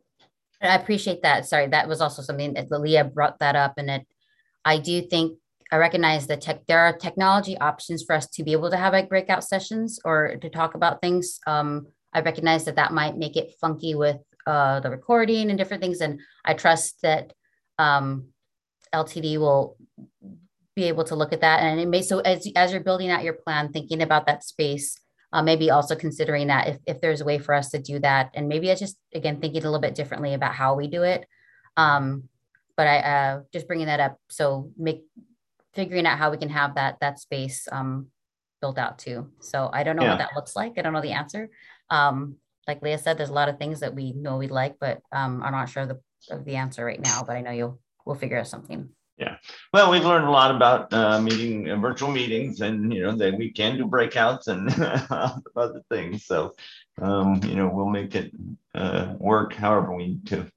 [SPEAKER 2] I appreciate that. Sorry, that was also something that Leah brought that up. And it, I do think, I recognize that tech, there are technology options for us to be able to have like breakout sessions or to talk about things. Um, I recognize that that might make it funky with uh, the recording and different things. And I trust that um, L T D will be able to look at that. And it may, so as, as you're building out your plan, thinking about that space, uh, maybe also considering that if, if there's a way for us to do that, and maybe it's just, again, thinking a little bit differently about how we do it. Um, but I, uh, just bringing that up. So make, figuring out how we can have that, that space um, built out too. So I don't know yeah. what that looks like. I don't know the answer. Um, like Leah said, there's a lot of things that we know we'd like, but um, I'm not sure the, of the answer right now, but I know you'll, we'll figure out something.
[SPEAKER 4] Yeah. Well, we've learned a lot about uh, meeting uh, virtual meetings, and, you know, that we can do breakouts and other things. So, um, you know, we'll make it uh, work however we need to.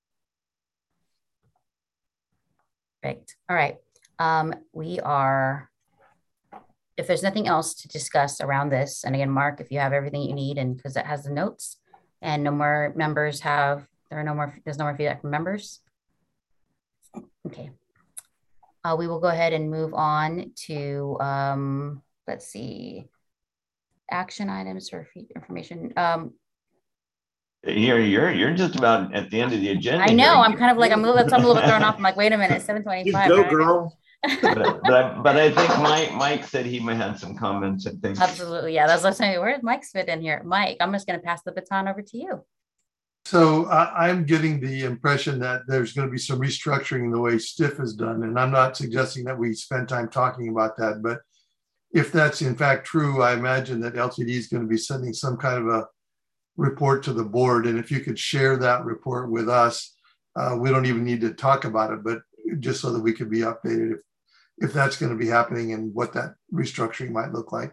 [SPEAKER 2] Great. All right. Um, we are, if there's nothing else to discuss around this, and again, Mark, if you have everything you need, and because it has the notes, and no more members have, there are no more, there's no more feedback from members. Okay. Uh, we will go ahead and move on to, um, let's see, action items or information. Um,
[SPEAKER 4] You're, you're, you're just about at the end of the agenda.
[SPEAKER 2] I know, here. I'm kind of like, I'm a little, I'm a little bit thrown off. I'm like, wait a minute, seven twenty-five.
[SPEAKER 3] You go,
[SPEAKER 2] right?
[SPEAKER 3] girl.
[SPEAKER 4] but, but, I, but I think Mike Mike said he might have some comments and things.
[SPEAKER 2] Absolutely, yeah. That's what I'm saying. Where does Mike's fit in here? Mike, I'm just going to pass the baton over to you.
[SPEAKER 5] So uh, I'm getting the impression that there's going to be some restructuring in the way STIF is done, and I'm not suggesting that we spend time talking about that. But if that's in fact true, I imagine that L T D is going to be sending some kind of a report to the board, and if you could share that report with us, uh, we don't even need to talk about it, but just so that we could be updated if if that's going to be happening and what that restructuring might look like.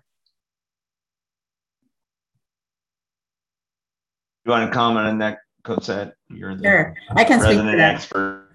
[SPEAKER 4] You want to comment on that, Cosette? You're the
[SPEAKER 9] sure. I can speak to that.
[SPEAKER 4] Expert.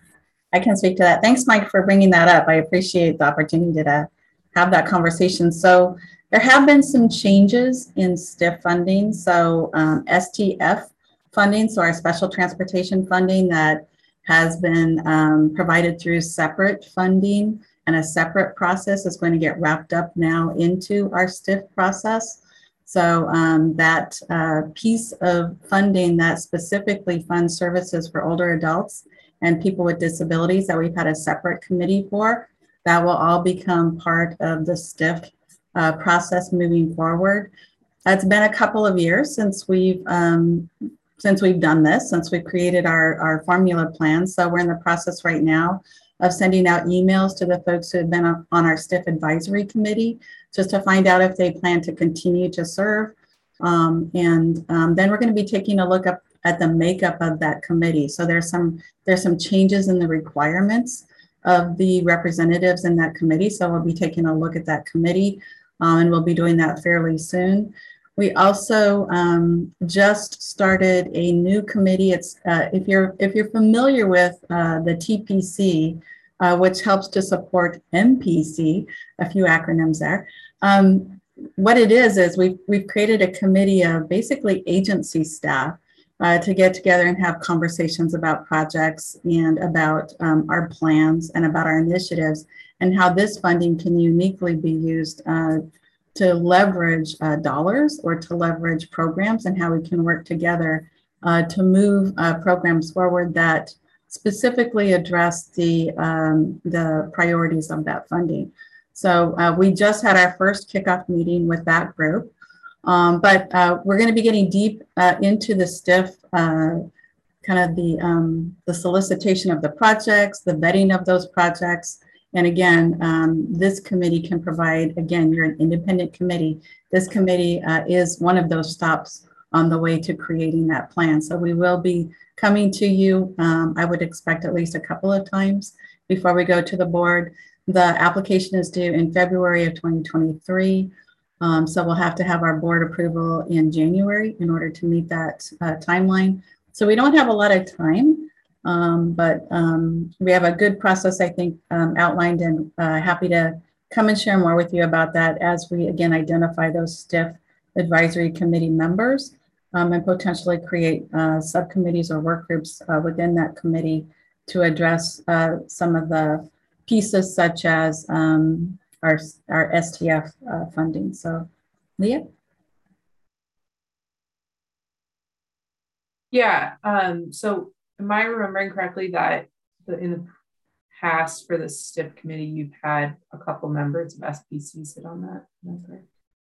[SPEAKER 9] I can speak to that. Thanks, Mike, for bringing that up. I appreciate the opportunity to have that conversation. So there have been some changes in S T I F funding. So um, S T F funding, so our special transportation funding that has been um, provided through separate funding and a separate process is going to get wrapped up now into our S T I F process. So um, that uh, piece of funding that specifically funds services for older adults and people with disabilities that we've had a separate committee for, that will all become part of the S T I F uh, process moving forward. It's been a couple of years since we've um, since we've done this, since we've created our, our formula plan. So we're in the process right now of sending out emails to the folks who have been on our S T I F advisory committee, just to find out if they plan to continue to serve. Um, and um, then we're going to be taking a look up at the makeup of that committee. So there's some there's some changes in the requirements of the representatives in that committee. So we'll be taking a look at that committee, um, and we'll be doing that fairly soon. We also um, just started a new committee. It's uh, if you're if you're familiar with uh, the T P C, uh, which helps to support M P C, a few acronyms there. Um, what it is is we've we've created a committee of basically agency staff uh, to get together and have conversations about projects and about um, our plans and about our initiatives and how this funding can uniquely be used uh, to leverage uh, dollars or to leverage programs, and how we can work together uh, to move uh, programs forward that specifically address the, um, the priorities of that funding. So uh, we just had our first kickoff meeting with that group, um, but uh, we're going to be getting deep uh, into the S T I F, uh, kind of the, um, the solicitation of the projects, the vetting of those projects. And again, um, this committee can provide, again, you're an independent committee. This committee uh, is one of those stops on the way to creating that plan. So we will be coming to you, um, I would expect at least a couple of times before we go to the board. The application is due in February of twenty twenty-three. Um, so we'll have to have our board approval in January in order to meet that uh, timeline. So we don't have a lot of time. Um, but um, we have a good process, I think, um, outlined, and uh, happy to come and share more with you about that as we, again, identify those S T I F advisory committee members um, and potentially create uh, subcommittees or work groups uh, within that committee to address uh, some of the pieces such as um, our, our S T F uh, funding. So, Leah?
[SPEAKER 10] Yeah, um, so am I remembering correctly that the, in the past for the S T I F committee, you've had a couple members of S P C sit on that? Okay.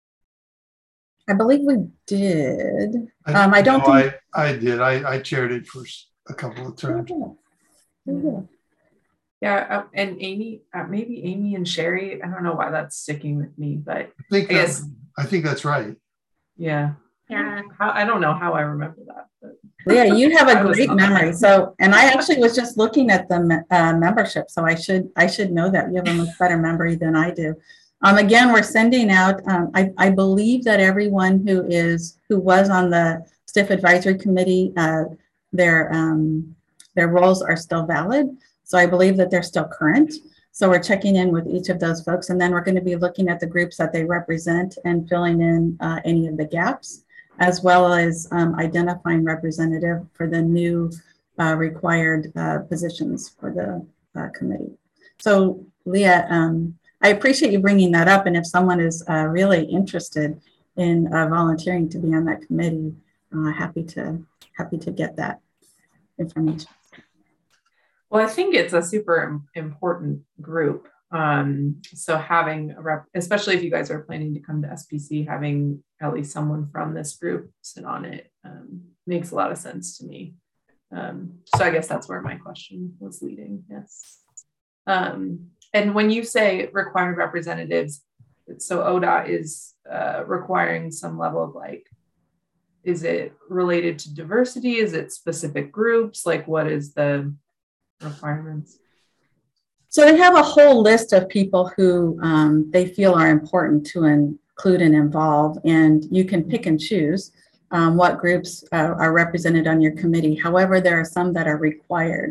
[SPEAKER 9] I believe we did. Um, I don't
[SPEAKER 5] no,
[SPEAKER 9] think
[SPEAKER 5] I, I did. I, I chaired it for a couple of terms.
[SPEAKER 9] Oh, yeah.
[SPEAKER 10] Yeah, uh, and Amy, uh, maybe Amy and Sherry. I don't know why that's sticking with me, but
[SPEAKER 5] I think
[SPEAKER 10] I guess
[SPEAKER 5] I think that's right.
[SPEAKER 10] Yeah.
[SPEAKER 7] Yeah.
[SPEAKER 10] How, I don't know how I remember that. But.
[SPEAKER 9] Yeah, you have
[SPEAKER 10] I
[SPEAKER 9] a
[SPEAKER 10] was
[SPEAKER 9] great
[SPEAKER 10] not-
[SPEAKER 9] memory. So, and I actually was just looking at the me- uh, membership, so I should I should know that. You have a much better memory than I do. Um, again, we're sending out. Um, I, I believe that everyone who is who was on the S T I F advisory committee, uh, their um, their roles are still valid. So I believe that they're still current. So we're checking in with each of those folks, and then we're going to be looking at the groups that they represent and filling in uh, any of the gaps, as well as um, identifying representative for the new uh, required uh, positions for the uh, committee. So Leah, um, I appreciate you bringing that up. And if someone is uh, really interested in uh, volunteering to be on that committee, uh, happy to happy to get that information.
[SPEAKER 10] Well, I think it's a super important group. Um, so having a rep, especially if you guys are planning to come to S P C, having at least someone from this group sit on it um, makes a lot of sense to me. Um, so I guess that's where my question was leading. Yes. Um, and when you say required representatives, so O D O T is uh, requiring some level of like, is it related to diversity? Is it specific groups? Like what is the requirements?
[SPEAKER 9] So they have a whole list of people who um, they feel are important to include and involve, and you can pick and choose um, what groups uh, are represented on your committee. However, there are some that are required.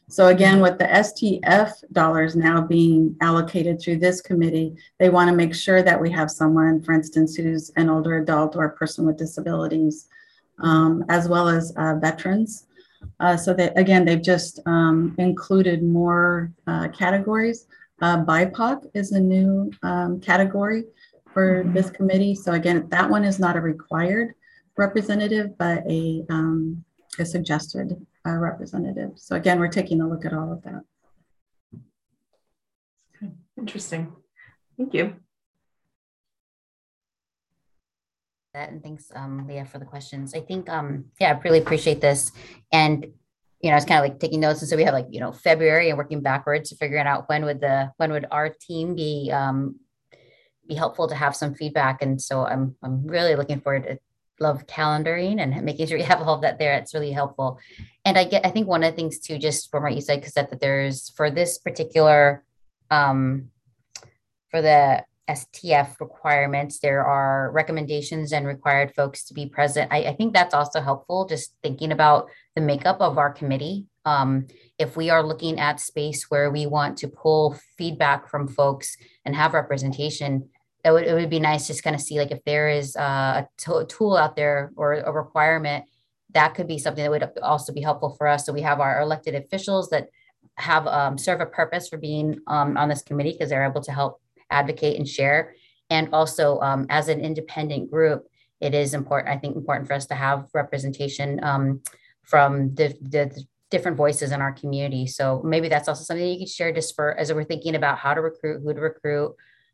[SPEAKER 9] So again, with the S T F dollars now being allocated through this committee, they want to make sure that we have someone, for instance, who's an older adult or a person with disabilities, um, as well as uh, veterans. Uh, so that, again, they've just um, included more uh, categories. Uh, B I P O C is a new um, category for mm-hmm. this committee. So again, that one is not a required representative, but a, um, a suggested uh, representative. So again, we're taking a look at all of that.
[SPEAKER 10] Interesting. Thank you.
[SPEAKER 2] And thanks, um, Leah, for the questions. I think, um, yeah, I really appreciate this. And, you know, I was kind of like taking notes. And so we have like, you know, February and working backwards to figuring out when would the, when would our team be, um, be helpful to have some feedback. And so I'm, I'm really looking forward to love calendaring and making sure you have all of that there. It's really helpful. And I get, I think one of the things too, just from what you said, Cassette, that there's for this particular, um, for the S T F requirements, there are recommendations and required folks to be present. I, I think that's also helpful, just thinking about the makeup of our committee. Um, if we are looking at space where we want to pull feedback from folks and have representation, it would, it would be nice just kind of see like if there is a, a tool out there or a requirement, that could be something that would also be helpful for us. So we have our elected officials that have um, serve a purpose for being um, on this committee because they're able to help advocate and share. And also um, as an independent group, it is important, I think important for us to have representation um, from the, the different voices in our community. So maybe that's also something you could share just for, as we're thinking about how to recruit, who to recruit.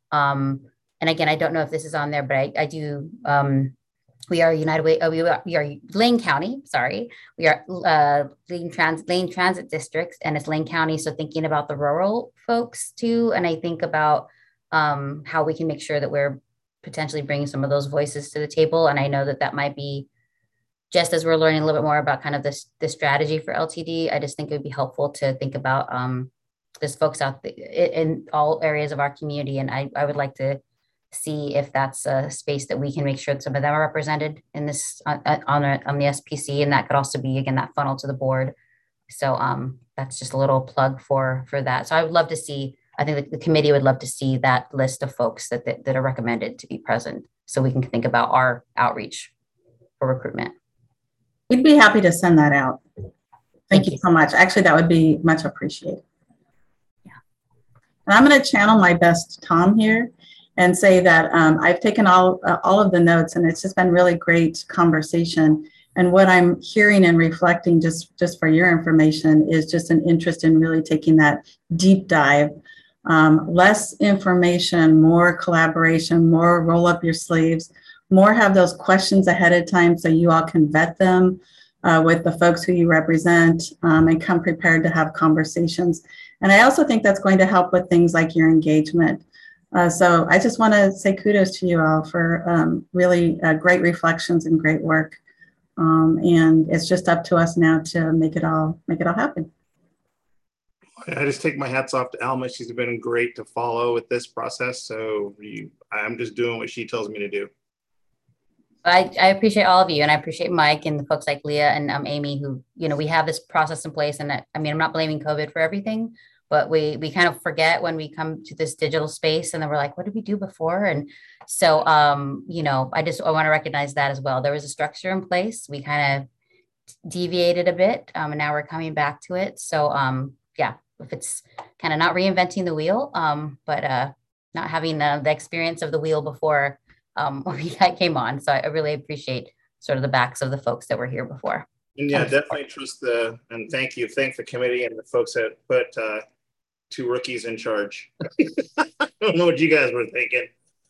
[SPEAKER 2] Um, and again, I don't know if this is on there, but I, I do, um, we are United Way, oh, we, are, we are Lane County, sorry. We are uh, Lane, Trans, Lane Transit Districts and it's Lane County. So thinking about the rural folks too. And I think about um, how we can make sure that we're potentially bringing some of those voices to the table. And I know that that might be just as we're learning a little bit more about kind of this, this strategy for L T D, I just think it would be helpful to think about um, this folks out the, in all areas of our community. And I, I would like to see if that's a space that we can make sure that some of them are represented in this on, on, on the S P C. And that could also be, again, that funnel to the board. So um, that's just a little plug for, for that. So I would love to see, I think the, the committee would love to see that list of folks that, that, that are recommended to be present so we can think about our outreach for recruitment.
[SPEAKER 9] We'd be happy to send that out. Thank, Thank you, you so much. Actually, that would be much appreciated. Yeah. And I'm going to channel my best Tom here and say that um, I've taken all, uh, all of the notes and it's just been really great conversation. And what I'm hearing and reflecting just, just for your information is just an interest in really taking that deep dive. Um, less information, more collaboration, more roll up your sleeves, more have those questions ahead of time so you all can vet them uh, with the folks who you represent um, and come prepared to have conversations. And I also think that's going to help with things like your engagement. Uh, so I just want to say kudos to you all for um, really uh, great reflections and great work. Um, and it's just up to us now to make it all, make it all happen.
[SPEAKER 3] I just take my hats off to Alma. She's been great to follow with this process. So you, I'm just doing what she tells me to do.
[SPEAKER 2] I, I appreciate all of you, and I appreciate Mike and the folks like Leah and um, Amy who, you know, we have this process in place. And I, I mean, I'm not blaming COVID for everything, but we we kind of forget when we come to this digital space and then we're like, what did we do before? And so, um, you know, I just, I want to recognize that as well. There was a structure in place. We kind of deviated a bit um, and now we're coming back to it. So um, yeah, if it's kind of not reinventing the wheel, um, but uh, not having the, the experience of the wheel before um, we came on. So I really appreciate sort of the backs of the folks that were here before.
[SPEAKER 3] And yeah, definitely trust the, and thank you. Thank the committee and the folks that put uh, two rookies in charge. I don't know what you guys were thinking.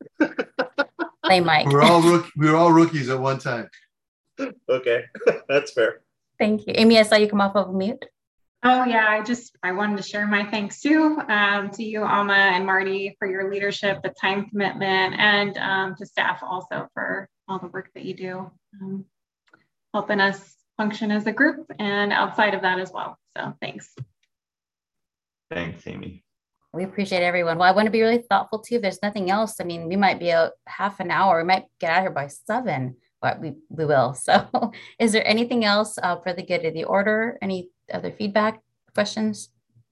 [SPEAKER 2] Hey, Mike.
[SPEAKER 5] We're all, rook we were all rookies at one time.
[SPEAKER 3] Okay, that's fair.
[SPEAKER 2] Thank you. Amy, I saw you come off of mute.
[SPEAKER 7] Oh yeah, I just, I wanted to share my thanks too um, to you, Alma and Marty, for your leadership, the time commitment, and um, to staff also for all the work that you do, um, helping us function as a group and outside of that as well. So thanks.
[SPEAKER 4] Thanks, Amy.
[SPEAKER 2] We appreciate everyone. Well, I want to be really thoughtful too. If there's nothing else, I mean, we might be a half an hour. We might get out of here by seven, but we, we will. So is there anything else uh, for the good of the order? Any other feedback questions?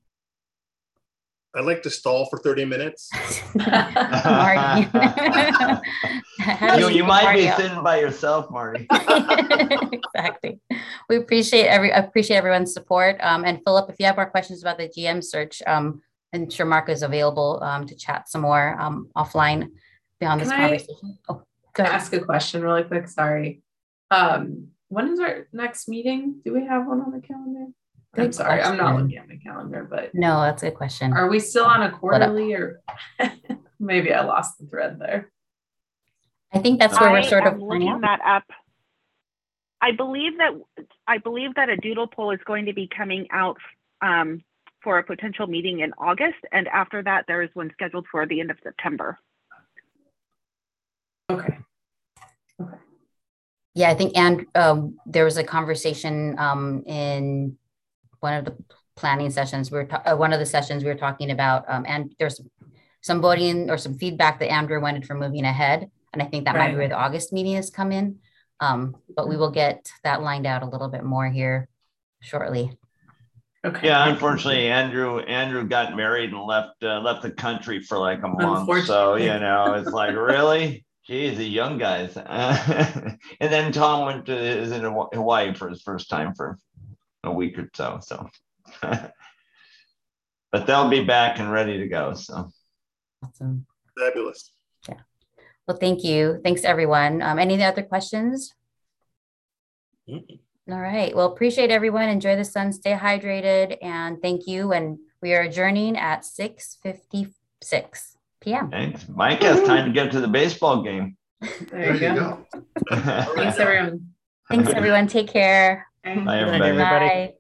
[SPEAKER 3] I'd like to stall for thirty minutes.
[SPEAKER 2] Marty.
[SPEAKER 4] you you might be sitting by yourself, Marty.
[SPEAKER 2] Exactly. We appreciate every appreciate everyone's support. Um, and Philip, if you have more questions about the G M search, um, I'm sure Mark is available um, to chat some more um, offline beyond this
[SPEAKER 10] Can
[SPEAKER 2] conversation.
[SPEAKER 10] I
[SPEAKER 2] oh, go ahead.
[SPEAKER 10] Ask a question really quick. Sorry. Um, when is our next meeting? Do we have one on the calendar?
[SPEAKER 2] Good
[SPEAKER 10] I'm sorry,
[SPEAKER 2] question.
[SPEAKER 10] I'm not looking at my calendar, but
[SPEAKER 2] No, that's a good question.
[SPEAKER 10] Are we still on a quarterly or maybe I lost the thread there?
[SPEAKER 2] I think that's where
[SPEAKER 1] I
[SPEAKER 2] we're sort of
[SPEAKER 1] am looking that up. I believe that I believe that a doodle poll is going to be coming out um, for a potential meeting in August, and after that, there is one scheduled for the end of September.
[SPEAKER 10] Okay.
[SPEAKER 2] Okay. Yeah, I think, and um, there was a conversation um, in one of the planning sessions. We were uh, one of the sessions we were talking about, um, and there's some voting or some feedback that Andrew wanted for moving ahead, and I think that
[SPEAKER 10] right.
[SPEAKER 2] might be where the August meeting has come in. Um, but we will get that lined out a little bit more here shortly.
[SPEAKER 10] Okay.
[SPEAKER 4] Yeah, unfortunately, Andrew Andrew got married and left uh, left the country for like a month. So you know, it's like really. Geez, the young guys. Uh, and then Tom went to is in Hawaii for his first time for a week or so. So, but they'll be back and ready to go. So,
[SPEAKER 2] awesome,
[SPEAKER 3] fabulous.
[SPEAKER 2] Yeah. Well, thank you. Thanks, everyone. Um, any other questions? Mm-hmm. All right. Well, appreciate everyone. Enjoy the sun. Stay hydrated, and thank you. And we are adjourning at six fifty-six. P M
[SPEAKER 4] Thanks. Mike has time to get to the baseball game.
[SPEAKER 10] There you go. Thanks, everyone.
[SPEAKER 2] Thanks, everyone. Take care.
[SPEAKER 4] Bye, everybody.
[SPEAKER 2] Bye.